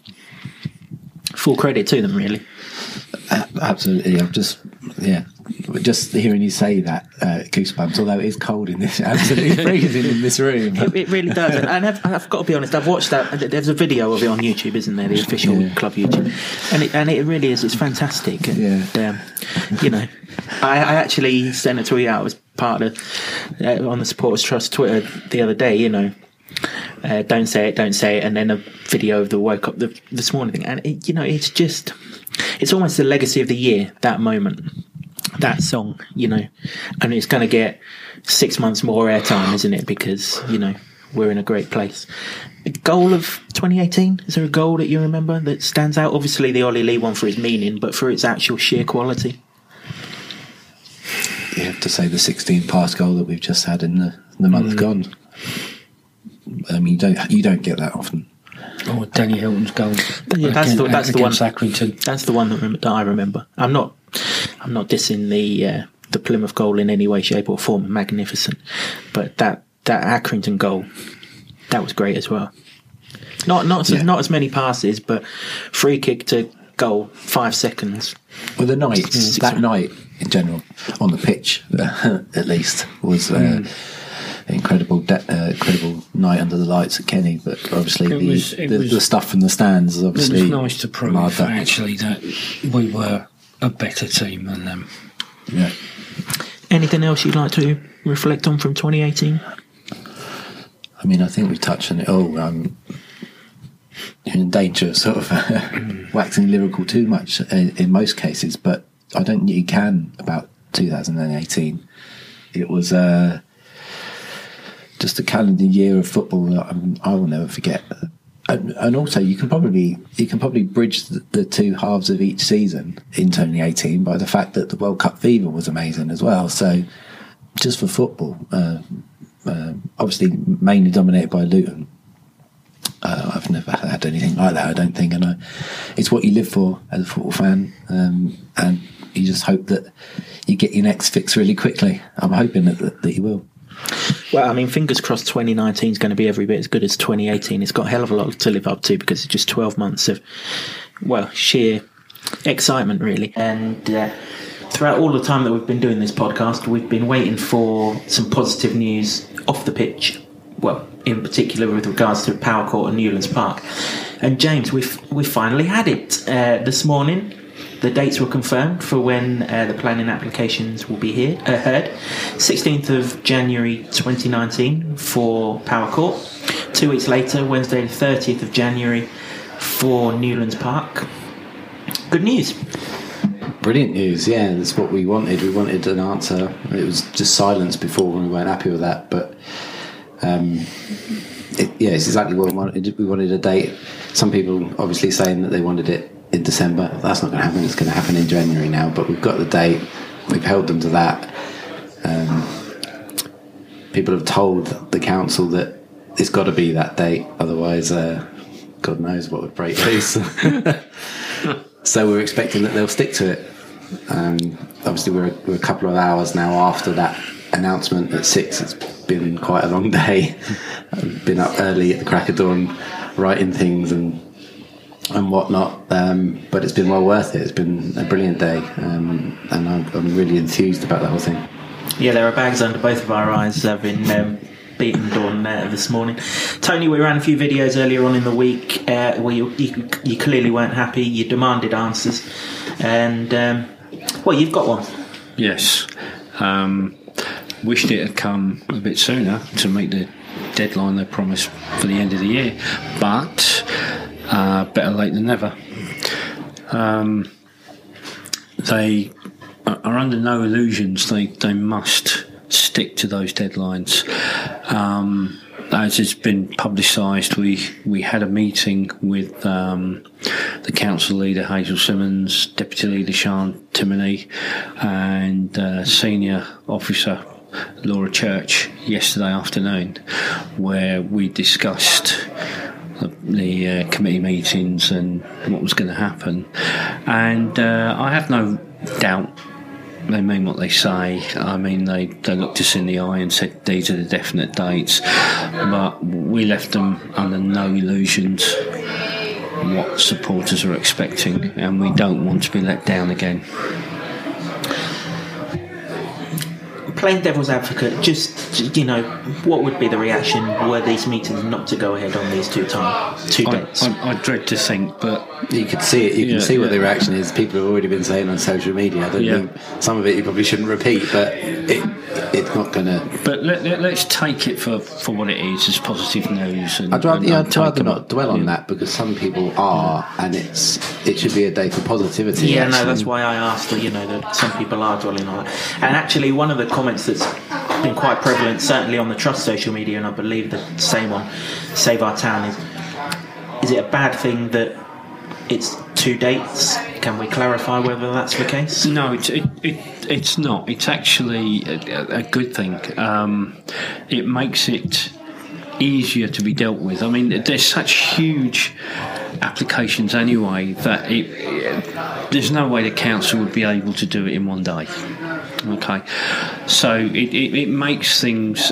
full credit to them, really. Absolutely. I'm just hearing you say that, goosebumps, although it is cold in this, absolutely freezing in this room. It really does. And I've got to be honest, I've watched that. There's a video of it on YouTube, isn't there? The official club YouTube. And it really is. It's fantastic. And, you know, I actually sent a tweet out. I was part of on the Supporters Trust Twitter the other day, you know, don't say it, and then a video of the woke up this morning thing. And, you know, it's almost the legacy of the year, that moment. That song, you know, and it's going to get 6 months more airtime, isn't it? Because, you know, we're in a great place. Goal of 2018? Is there a goal that you remember that stands out? Obviously, the Ollie Lee one for its meaning, but for its actual sheer quality. You have to say the 16 pass goal that we've just had in the month gone. I mean, you don't get that often. Oh, Danny Hilton's goal. Yeah, that's the one. Accrington. That's the one that I remember. I'm not dissing the Plymouth goal in any way, shape, or form. Magnificent, but that Accrington goal, that was great as well. Not as many passes, but free kick to goal, 5 seconds. Well, that night in general on the pitch, at least, was. Incredible night under the lights at Kenny, but obviously the stuff from the stands is obviously. It was nice to prove actually that we were a better team than them. Yeah. Anything else you'd like to reflect on from 2018? I mean, I think we touched on it all. You're in danger of sort of waxing lyrical too much in most cases, but I don't think you can about 2018. It was just a calendar year of football that I will never forget. And also, you can probably bridge the two halves of each season in 2018 by the fact that the World Cup fever was amazing as well. So, just for football, obviously mainly dominated by Luton. I've never had anything like that, I don't think, and it's what you live for as a football fan, and you just hope that you get your next fix really quickly. I'm hoping that you will. Well, I mean, fingers crossed 2019 is going to be every bit as good as 2018. It's got a hell of a lot to live up to because it's just 12 months of, well, sheer excitement, really. And throughout all the time that we've been doing this podcast, we've been waiting for some positive news off the pitch. Well, in particular with regards to Power Court and Newlands Park. And James, we've finally had it this morning. The dates were confirmed for when the planning applications will be heard. 16th of January 2019 for Power Court. 2 weeks later, Wednesday the 30th of January for Newlands Park. Good news. Brilliant news, yeah. That's what we wanted. We wanted an answer. It was just silence before when we weren't happy with that. But it's exactly what we wanted. We wanted a date. Some people obviously saying that they wanted it in December. That's not going to happen. It's going to happen in January now, but we've got the date. We've held them to that. People have told the council that it's got to be that date, otherwise God knows what would break loose. So we're expecting that they'll stick to it. Obviously we're a couple of hours now after that announcement at 6. It's been quite a long day. I've been up early at the crack of dawn writing things and whatnot, but it's been well worth it. It's been a brilliant day, and I'm really enthused about the whole thing. Yeah, there are bags under both of our eyes, having beaten dawn this morning. Tony, we ran a few videos earlier on in the week where you clearly weren't happy. You demanded answers, and well, you've got one. Yes. Wished it had come a bit sooner to meet the deadline they promised for the end of the year, but better late than never. They are under no illusions. They must stick to those deadlines. As it's been publicised, we had a meeting with the council leader Hazel Simmons, deputy leader Sean Timoney, and senior officer Laura Church yesterday afternoon, where we discussed the committee meetings and what was going to happen. And I have no doubt they mean what they say. I mean, they looked us in the eye and said these are the definite dates, but we left them under no illusions what supporters are expecting, and we don't want to be let down again. Playing devil's advocate, just, you know, what would be the reaction were these meetings not to go ahead on these two dates? I dread to think, but you could see it. You can see what the reaction is. People have already been saying on social media. I don't think some of it you probably shouldn't repeat, but it's not going to. But let's take it for what it is, as positive news. And, I'd rather not dwell on that, because some people are, and it should be a day for positivity. Yeah, no, that's why I asked that. You know, that some people are dwelling on it. And actually, one of the comments that's been quite prevalent, certainly on the Trust social media, and I believe the same on Save Our Town. Is it a bad thing that it's 2 dates? Can we clarify whether that's the case? No, it's not. It's actually a good thing. It makes it easier to be dealt with. I mean, there's such huge applications anyway that there's no way the council would be able to do it in 1 day. Okay, so it makes things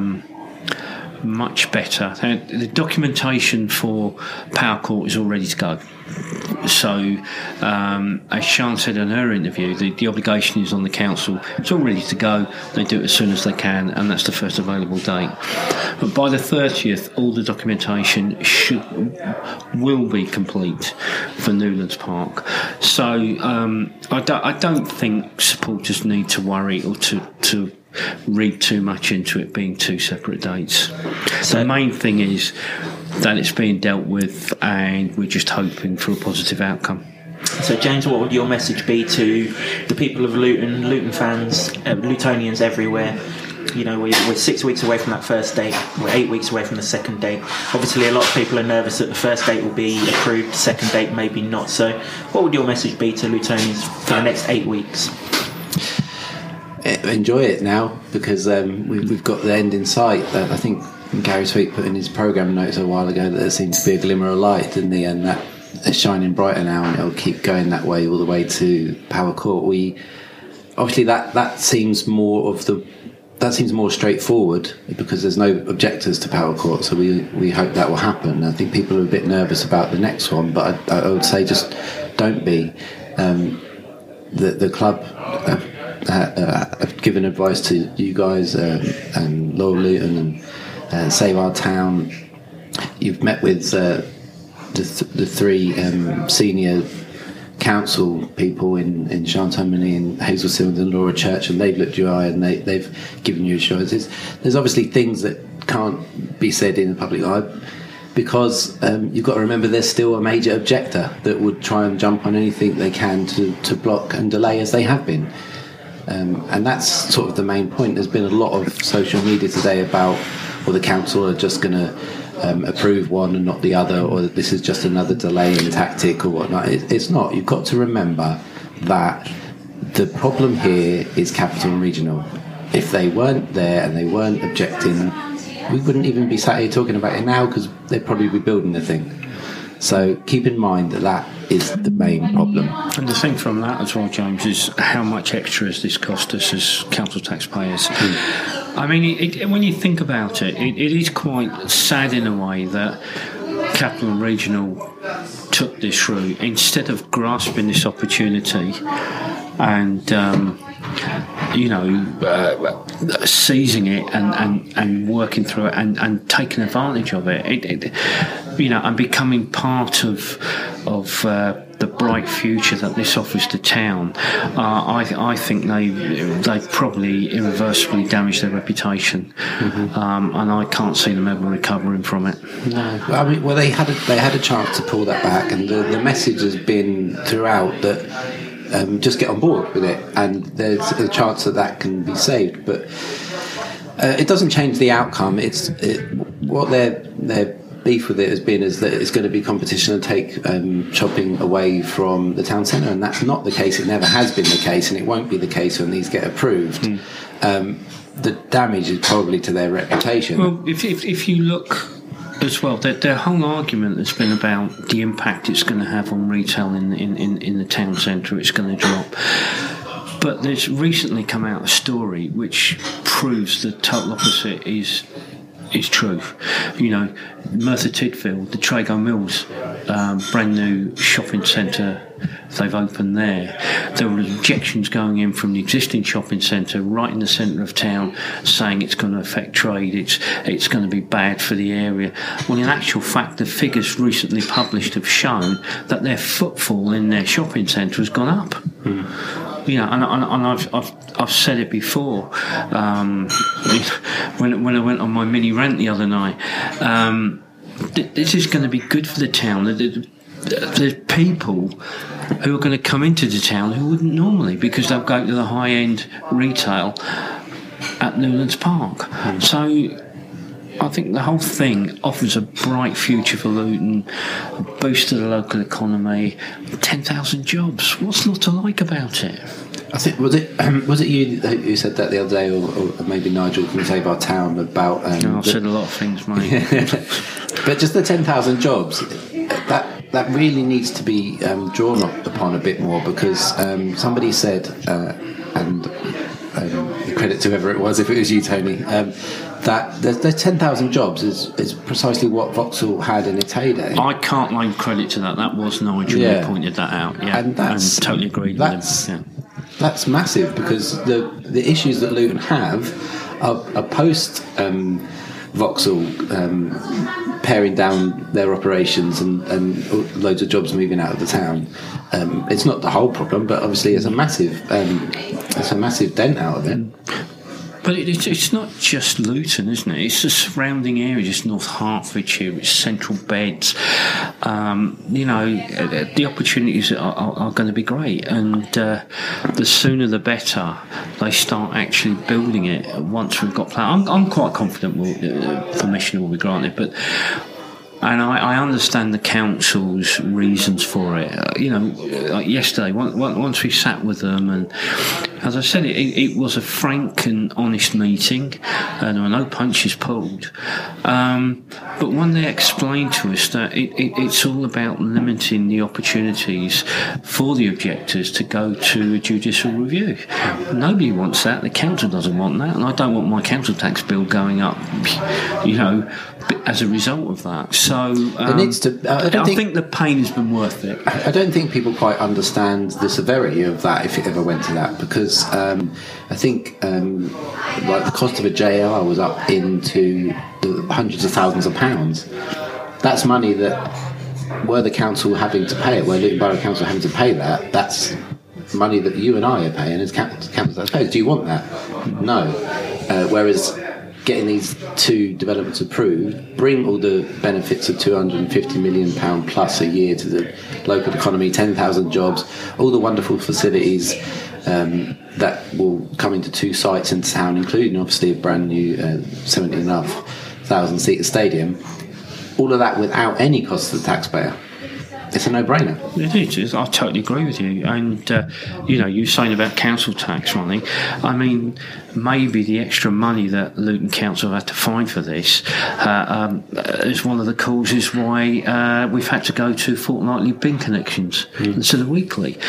much better. The documentation for Power Court is all ready to go. So, as Sian said in her interview, the obligation is on the council. It's all ready to go. They do it as soon as they can, and that's the first available date. But by the 30th, all the documentation will be complete for Newlands Park. So, I don't think supporters need to worry or to read too much into it being 2 separate dates. So the main thing is that it's being dealt with, and we're just hoping for a positive outcome. So, James, what would your message be to the people of Luton fans, Lutonians everywhere? You know, we're 6 weeks away from that first date. We're 8 weeks away from the second date. Obviously, a lot of people are nervous that the first date will be approved, the second date maybe not. So, what would your message be to Lutonians for the next 8 weeks? Enjoy it now, because we've got the end in sight. I think Gary Sweet put in his programme notes a while ago that there seems to be a glimmer of light, didn't he? And that is shining brighter now, and it'll keep going that way all the way to Power Court. Obviously that seems more straightforward, because there's no objectors to Power Court, so we hope that will happen. I think people are a bit nervous about the next one, but I would say just don't be. The club have given advice to you guys and Loyal Luton and Save Our Town. You've met with the 3 senior council people in Sian Tominey and Hazel Simmons and Laura Church, and they've looked you eye and they've given you assurances. There's obviously things that can't be said in the public eye, because you've got to remember there's still a major objector that would try and jump on anything they can to block and delay, as they have been. And that's sort of the main point. There's been a lot of social media today about, well, the council are just going to approve one and not the other, or that this is just another delaying tactic or whatnot. It's not. You've got to remember that the problem here is Capital and Regional. If they weren't there and they weren't objecting, we wouldn't even be sat here talking about it now, because they'd probably be building the thing. So keep in mind that is the main problem. And the thing from that as well, James, is how much extra has this cost us as council taxpayers? I mean, when you think about it, it is quite sad in a way that Capital and Regional took this route instead of grasping this opportunity and seizing it and working through it and taking advantage of it, and becoming part of the bright future that this offers to town. I think they've probably irreversibly damaged their reputation, and I can't see them ever recovering from it. No, I mean, well, they had a chance to pull that back, and the message has been throughout that just get on board with it, and there's a chance that can be saved. But it doesn't change the outcome. What their beef with it has been is that it's going to be competition and take shopping away from the town centre, and that's not the case. It never has been the case, and it won't be the case when these get approved. The damage is probably to their reputation. Well, if you look as well, their whole argument has been about the impact it's going to have on retail in the town centre. It's going to drop. But there's recently come out a story which proves the total opposite is true. Merthyr Tydfil, the Trago Mills, brand new shopping centre they've opened there. There were objections going in from the existing shopping centre right in the centre of town, saying it's going to affect trade, it's going to be bad for the area. Well, in actual fact, the figures recently published have shown that their footfall in their shopping centre has gone up. And I've said it before when I went on my mini rant the other night. This is going to be good for the town. There's people who are going to come into the town who wouldn't normally, because they'll go to the high-end retail at Newlands Park. So I think the whole thing offers a bright future for Luton, a boost to the local economy, 10,000 jobs. What's not to like about it? I think was it you who said that the other day, or maybe Nigel from Save Our Town about? I've said a lot of things, mate. But just the 10,000 jobs, that really needs to be drawn upon a bit more, because somebody said, and credit to whoever it was, if it was you, Tony, that the 10,000 jobs is precisely what Vauxhall had in its heyday. I can't lay credit to that. That was Nigel who pointed that out. Yeah, and totally agreed with him. Yeah. That's massive, because the issues that Luton have are post Vauxhall paring down their operations and loads of jobs moving out of the town. It's not the whole problem, but obviously it's a massive dent out of it. But it's not just Luton, isn't it? It's the surrounding areas. It's North Hertfordshire, it's Central Beds. The opportunities are going to be great, and the sooner the better they start actually building it. Once we've got plans, I'm quite confident permission will be granted, but. And I understand the council's reasons for it. Like yesterday, once we sat with them, and as I said, it was a frank and honest meeting, and there were no punches pulled. But when they explained to us that it's all about limiting the opportunities for the objectors to go to a judicial review. Nobody wants that. The council doesn't want that, and I don't want my council tax bill going up, as a result of that. So I think the pain has been worth it. I don't think people quite understand the severity of that if it ever went to that, because I think like the cost of a JR was up into the hundreds of thousands of pounds. That's money that, were the council having to pay it, were Luton Borough Council having to pay that, that's money that you and I are paying as council taxpayers. Do you want that? No. Whereas getting these two developments approved bring all the benefits of £250 million plus a year to the local economy, 10,000 jobs, all the wonderful facilities that will come into two sites in town, including obviously a brand new 17,500 seater stadium. All of that without any cost to the taxpayer. It's a no-brainer. It is. I totally agree with you. And, you're saying about council tax money. I mean, maybe the extra money that Luton Council had to find for this is one of the causes why we've had to go to fortnightly bin connections instead of weekly.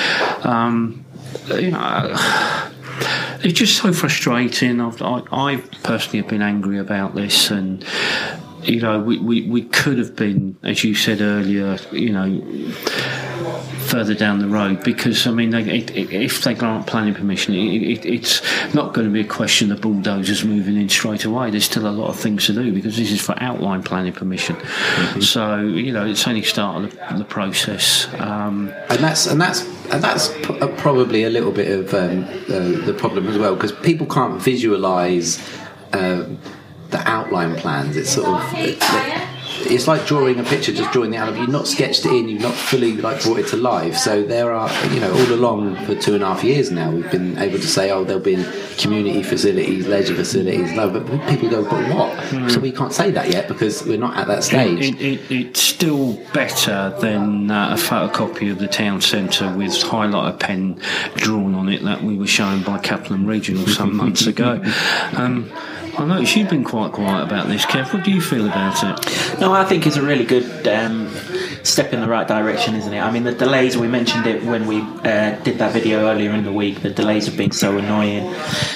It's just so frustrating. I personally have been angry about this, and we could have been, as you said earlier, further down the road, because if they grant planning permission, it's not going to be a question of bulldozers moving in straight away. There's still a lot of things to do, because this is for outline planning permission. Mm-hmm. So it's only started the process, and that's probably a little bit of the problem as well, because people can't visualise the outline plans. It's sort of it's like drawing a picture, just drawing the outline. You've not sketched it in, you've not fully brought it to life. So there are, all along for 2.5 years now, we've been able to say, there'll be community facilities, leisure facilities. No, but people go, but what? So we can't say that yet, because we're not at that stage. It's still better than a photocopy of the town centre with highlighter pen drawn on it that we were shown by Kaplan Regional some months ago. I noticed you've been quite quiet about this, Kev. What do you feel about it? No, I think it's a really good step in the right direction, isn't it? I mean, the delays, we mentioned it when we did that video earlier in the week, the delays have been so annoying,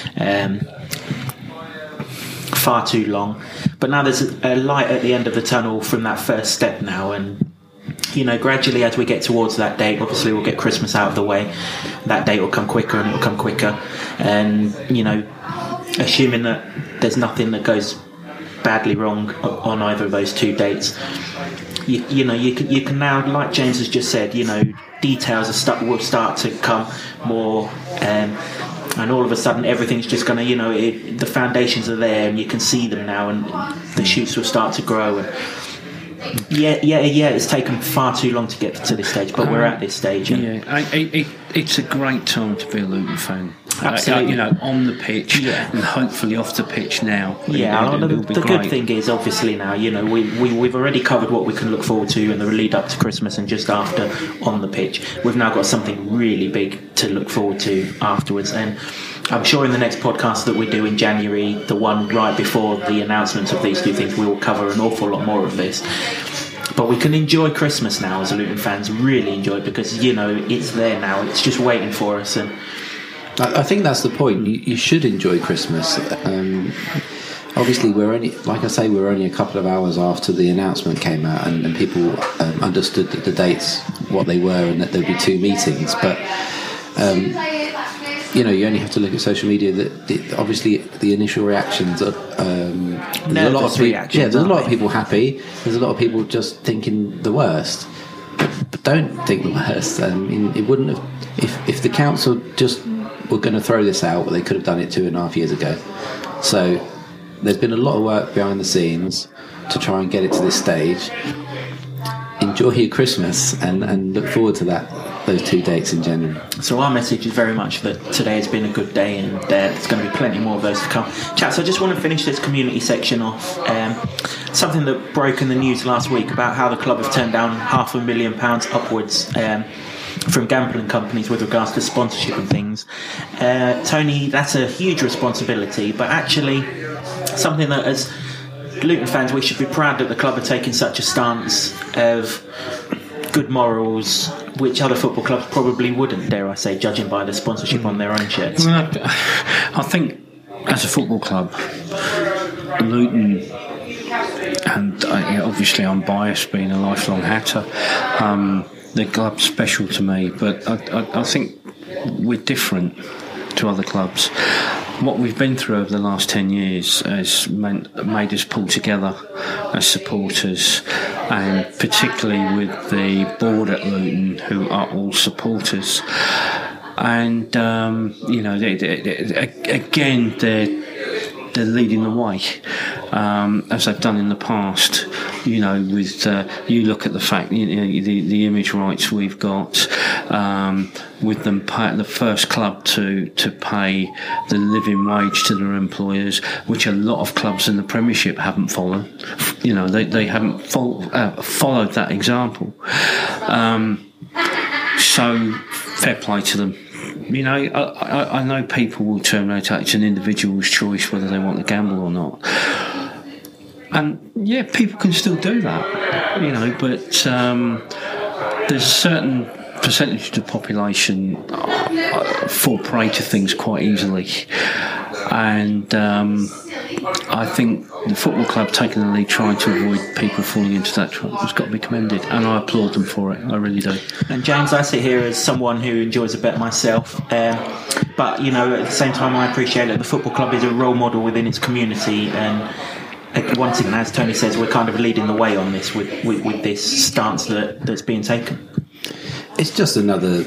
far too long. But now there's a light at the end of the tunnel from that first step now, and gradually as we get towards that date, obviously we'll get Christmas out of the way, that date will come quicker and it will come quicker, and assuming that there's nothing that goes badly wrong on either of those two dates, you can now, like James has just said, details will start to come more, and all of a sudden everything's just going to, the foundations are there and you can see them now, and the shoots will start to grow. And it's taken far too long to get to this stage, but we're at this stage. It's a great time to be a Luton fan. Absolutely. On the pitch, and hopefully off the pitch now. The good thing is, obviously, now we've already covered what we can look forward to in the lead up to Christmas and just after on the pitch. We've now got something really big to look forward to afterwards, and I'm sure in the next podcast that we do in January, the one right before the announcements of these two things, we will cover an awful lot more of this. But we can enjoy Christmas now as Luton fans, really enjoy it, because it's there now. It's just waiting for us. And I think that's the point. You should enjoy Christmas. Obviously, we're only a couple of hours after the announcement came out, and people understood that the dates, what they were, and that there'd be 2 meetings. But you only have to look at social media. Obviously, the initial reactions are there's a lot of people happy. There's a lot of people just thinking the worst. But don't think the worst. I mean, it wouldn't have if the council just were going to throw this out. Well, they could have done it 2.5 years ago. So there's been a lot of work behind the scenes to try and get it to this stage. Enjoy your Christmas and look forward to those 2 dates in January. So our message is very much that today has been a good day, and there's going to be plenty more of those to come. Chaps, I just want to finish this community section off. Something that broke in the news last week about how the club have turned down £500,000 upwards from gambling companies with regards to sponsorship and things. Tony, that's a huge responsibility, but actually something that, as Luton fans, we should be proud that the club are taking such a stance of good morals, which other football clubs probably wouldn't, dare I say, judging by the sponsorship on their own shirts. I think as a football club, Luton, and obviously I'm biased being a lifelong Hatter, the club's special to me, but I think we're different to other clubs. What we've been through over the last 10 years has made us pull together as supporters, and particularly with the board at Luton, who are all supporters. And again, they're leading the way, as they've done in the past. With you look at the fact, the image rights we've got, with them the first club to pay the living wage to their employers, which a lot of clubs in the Premiership haven't followed. They haven't followed that example. So fair play to them. I know people will turn around to it's an individual's choice whether they want to gamble or not. And people can still do that, but there's a certain percentage of the population fall prey to things quite easily. And I think the football club taking the lead, trying to avoid people falling into that trap, has got to be commended, and I applaud them for it. I really do. And James, I sit here as someone who enjoys a bet myself, but at the same time, I appreciate that the football club is a role model within its community, and once again, as Tony says, we're kind of leading the way on this with this stance that's being taken. It's just another.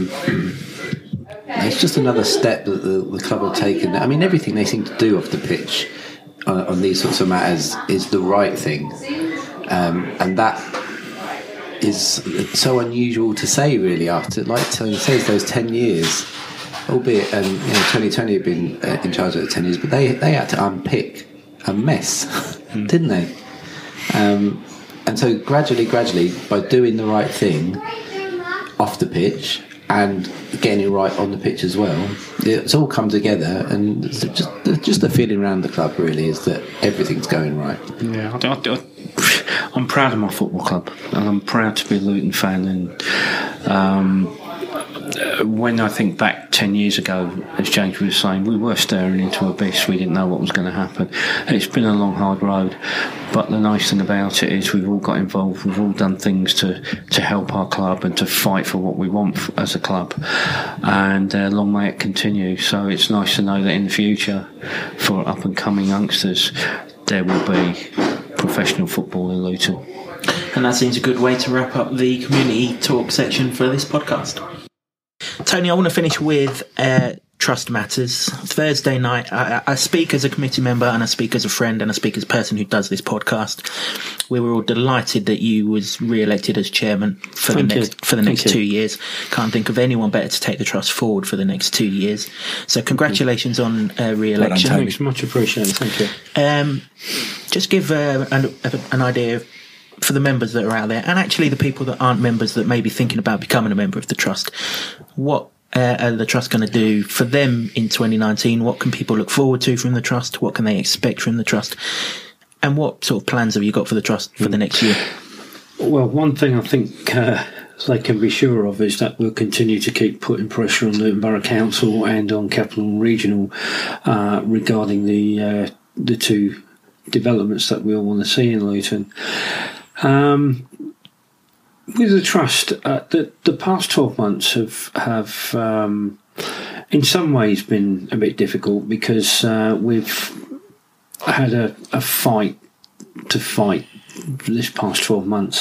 It's just another step that the club have taken. I mean, everything they seem to do off the pitch on these sorts of matters is the right thing, and that is so unusual to say. Really, after, like Tony says, those 10 years, albeit 2020 had been in charge of the 10 years, but they had to unpick a mess, didn't they? And so gradually, by doing the right thing off the pitch and getting it right on the pitch as well, it's all come together, and just the feeling around the club really is that everything's going right. Yeah, I'm proud of my football club, and I'm proud to be a Luton fan. And when I think back 10 years ago, as James was saying, we were staring into abyss. We didn't know what was going to happen. It's been a long, hard road, but the nice thing about it is we've all got involved. We've all done things to help our club and to fight for what we want as a club, and long may it continue. So it's nice to know that in the future, for up and coming youngsters, there will be professional football in Luton. And that seems a good way to wrap up the community talk section for this podcast. Tony, I want to finish with Trust Matters. Thursday night, I speak as a committee member, and I speak as a friend, and I speak as a person who does this podcast. We were all delighted that you was re-elected as chairman for the next 2 years. Can't think of anyone better to take the trust forward for the next 2 years. So congratulations on re-election. Thanks, much appreciated. Thank you. Just give an idea for the members that are out there, and actually the people that aren't members that may be thinking about becoming a member of the trust. What are the trust going to do for them in 2019? What can people look forward to from the trust? What can they expect from the trust? And what sort of plans have you got for the trust for the next year? Well, one thing I think they can be sure of is that we'll continue to keep putting pressure on Luton Borough Council and on Capital and Regional regarding the two developments that we all want to see in Luton. With the trust, the past 12 months have in some ways been a bit difficult because we've had a fight this past 12 months.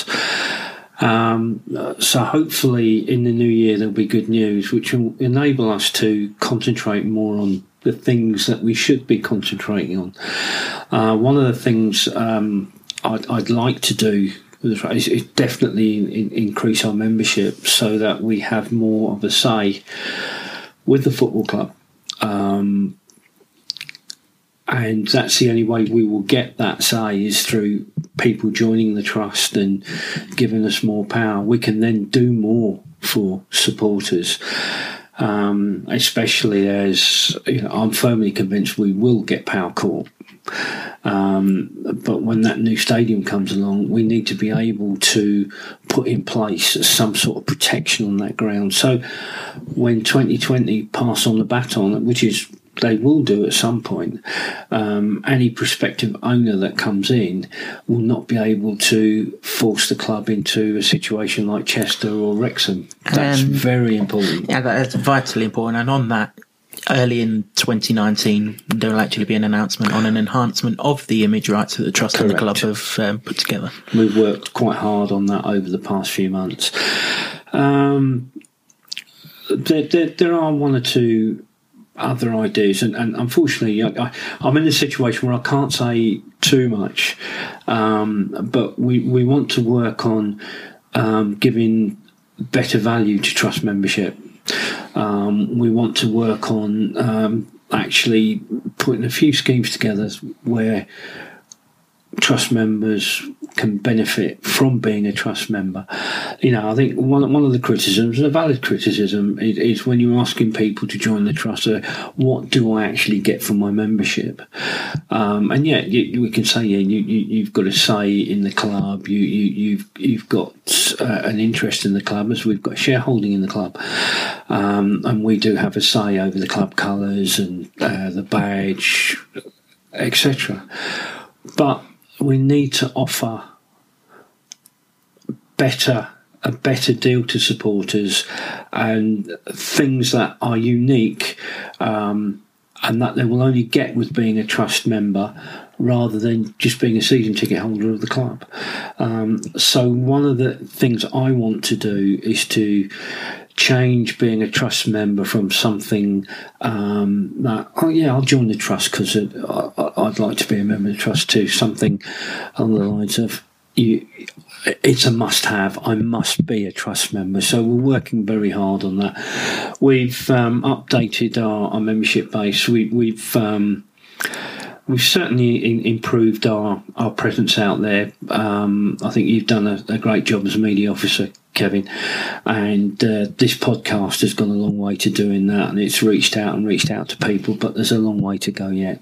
So hopefully in the new year there'll be good news which will enable us to concentrate more on the things that we should be concentrating on. One of the things I'd like to do is definitely increase our membership so that we have more of a say with the football club. And that's the only way we will get that say is through people joining the trust and giving us more power. We can then do more for supporters. Especially as I'm firmly convinced we will get Power Court. But when that new stadium comes along, we need to be able to put in place some sort of protection on that ground. So when 2020 pass on the baton, which is they will do at some point, any prospective owner that comes in will not be able to force the club into a situation like Chester or Wrexham. That's very important. Yeah, that's vitally important. And on that, early in 2019, there will actually be an announcement on an enhancement of the image rights that the Trust and the club have put together. We've worked quite hard on that over the past few months. There are one or two other ideas, and unfortunately I'm in a situation where I can't say too much, but we want to work on giving better value to trust membership. We want to work on actually putting a few schemes together where trust members can benefit from being a trust member. I think one of the criticisms, a valid criticism, is when you're asking people to join the trust, what do I actually get from my membership? And we can say, you've got a say in the club, you've got an interest in the club, as we've got shareholding in the club, and we do have a say over the club colours and the badge, etc. But we need to offer a better deal to supporters and things that are unique and that they will only get with being a trust member rather than just being a season ticket holder of the club. So one of the things I want to do is to change being a trust member from something that, I'll join the trust because I'd like to be a member of the trust, to something along the lines of, it's a must-have. I must be a trust member. So we're working very hard on that. We've updated our membership base. We've certainly improved our presence out there. I think you've done a great job as a media officer, Kevin, and this podcast has gone a long way to doing that, and it's reached out to people, but there's a long way to go yet.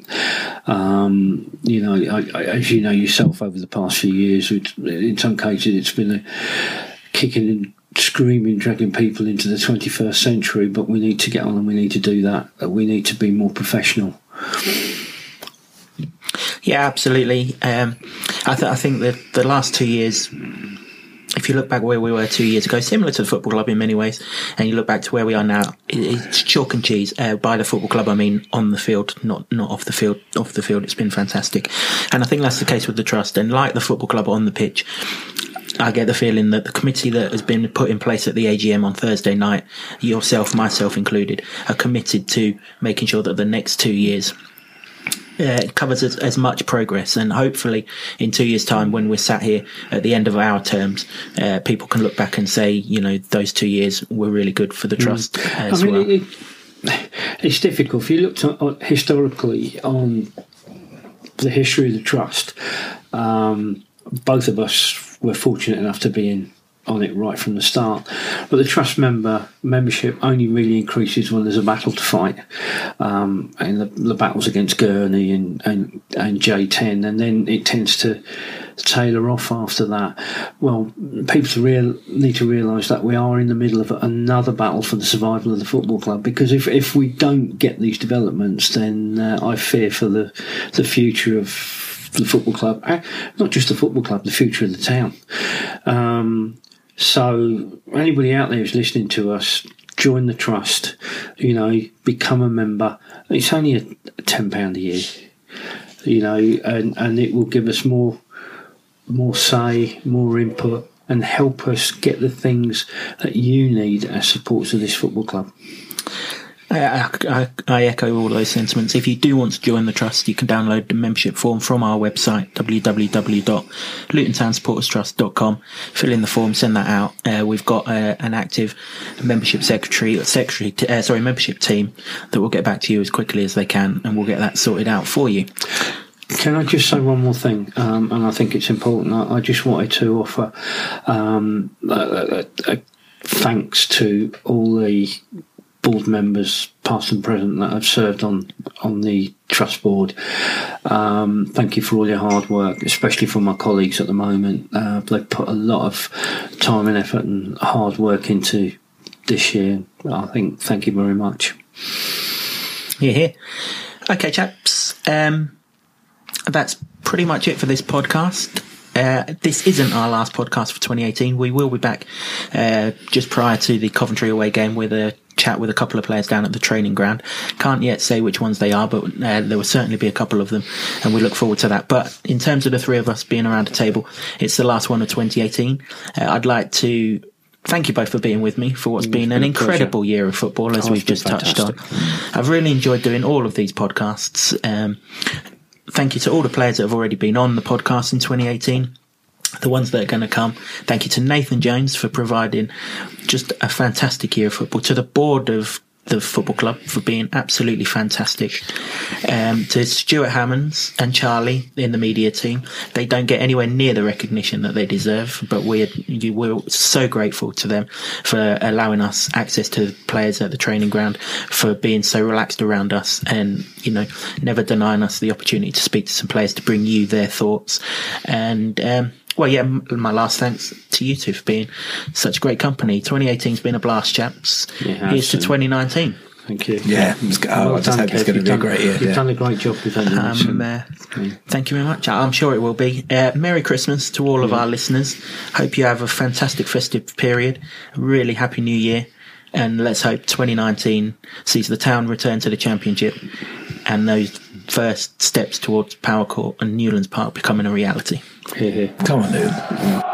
As you know yourself, over the past few years, in some cases it's been a kicking and screaming, dragging people into the 21st century, but we need to get on and we need to do that. We need to be more professional. Yeah, absolutely. I think that the last 2 years, if you look back where we were 2 years ago, similar to the football club in many ways, and you look back to where we are now, it's chalk and cheese. By the football club, I mean on the field, not off the field. Off the field, it's been fantastic. And I think that's the case with the trust. And like the football club on the pitch, I get the feeling that the committee that has been put in place at the AGM on Thursday night, yourself, myself included, are committed to making sure that the next 2 years covers as much progress, and hopefully in 2 years' time, when we're sat here at the end of our terms, people can look back and say, those 2 years were really good for the trust as well. It's difficult. If you looked historically on the history of the trust, both of us were fortunate enough to be on it right from the start, but the trust membership only really increases when there's a battle to fight, and the battles against Gurney and J10, and then it tends to tailor off after that. Well, people need to realise that we are in the middle of another battle for the survival of the football club, because if we don't get these developments, then I fear for the future of the football club, not just the football club, the future of the town. So anybody out there who's listening to us, join the trust, become a member. It's only a £10 a year, and it will give us more say, more input, and help us get the things that you need as supporters of this football club. I echo all those sentiments. If you do want to join the trust, you can download the membership form from our website, www.lutontownsupporterstrust.com. Fill in the form, send that out. We've got an active membership membership team that will get back to you as quickly as they can, and we'll get that sorted out for you. Can I just say one more thing? And I think it's important. I just wanted to offer thanks to all the board members, past and present, that have served on the trust board. Thank you for all your hard work, especially for my colleagues at the moment. They've put a lot of time and effort and hard work into this year. Thank you very much. Here. Okay, chaps. That's pretty much it for this podcast. This isn't our last podcast for 2018. We will be back just prior to the Coventry away game with a chat with a couple of players down at the training ground. Can't yet say which ones they are, but there will certainly be a couple of them, and we look forward to that. But in terms of the three of us being around a table, it's the last one of 2018. I'd like to thank you both for being with me for what's been an incredible year of football, as we've just touched on. I've really enjoyed doing all of these podcasts. Thank you to all the players that have already been on the podcast in 2018. The ones that are going to come. Thank you to Nathan Jones for providing just a fantastic year of football. To the board of the football club for being absolutely fantastic. To Stuart Hammonds and Charlie in the media team. They don't get anywhere near the recognition that they deserve, but we're so grateful to them for allowing us access to players at the training ground, for being so relaxed around us, and never denying us the opportunity to speak to some players, to bring you their thoughts. And my last thanks to you two for being such great company. 2018's been a blast, chaps. Here's to 2019. Thank you. Yeah, I just hope it's going to be a great year. You've done a great job with that. Thank you very much. I'm sure it will be. Merry Christmas to all of our listeners. Hope you have a fantastic festive period. A really happy New Year. And let's hope 2019 sees the town return to the Championship and those first steps towards Power Court and Newlands Park becoming a reality. Here. Come on, dude.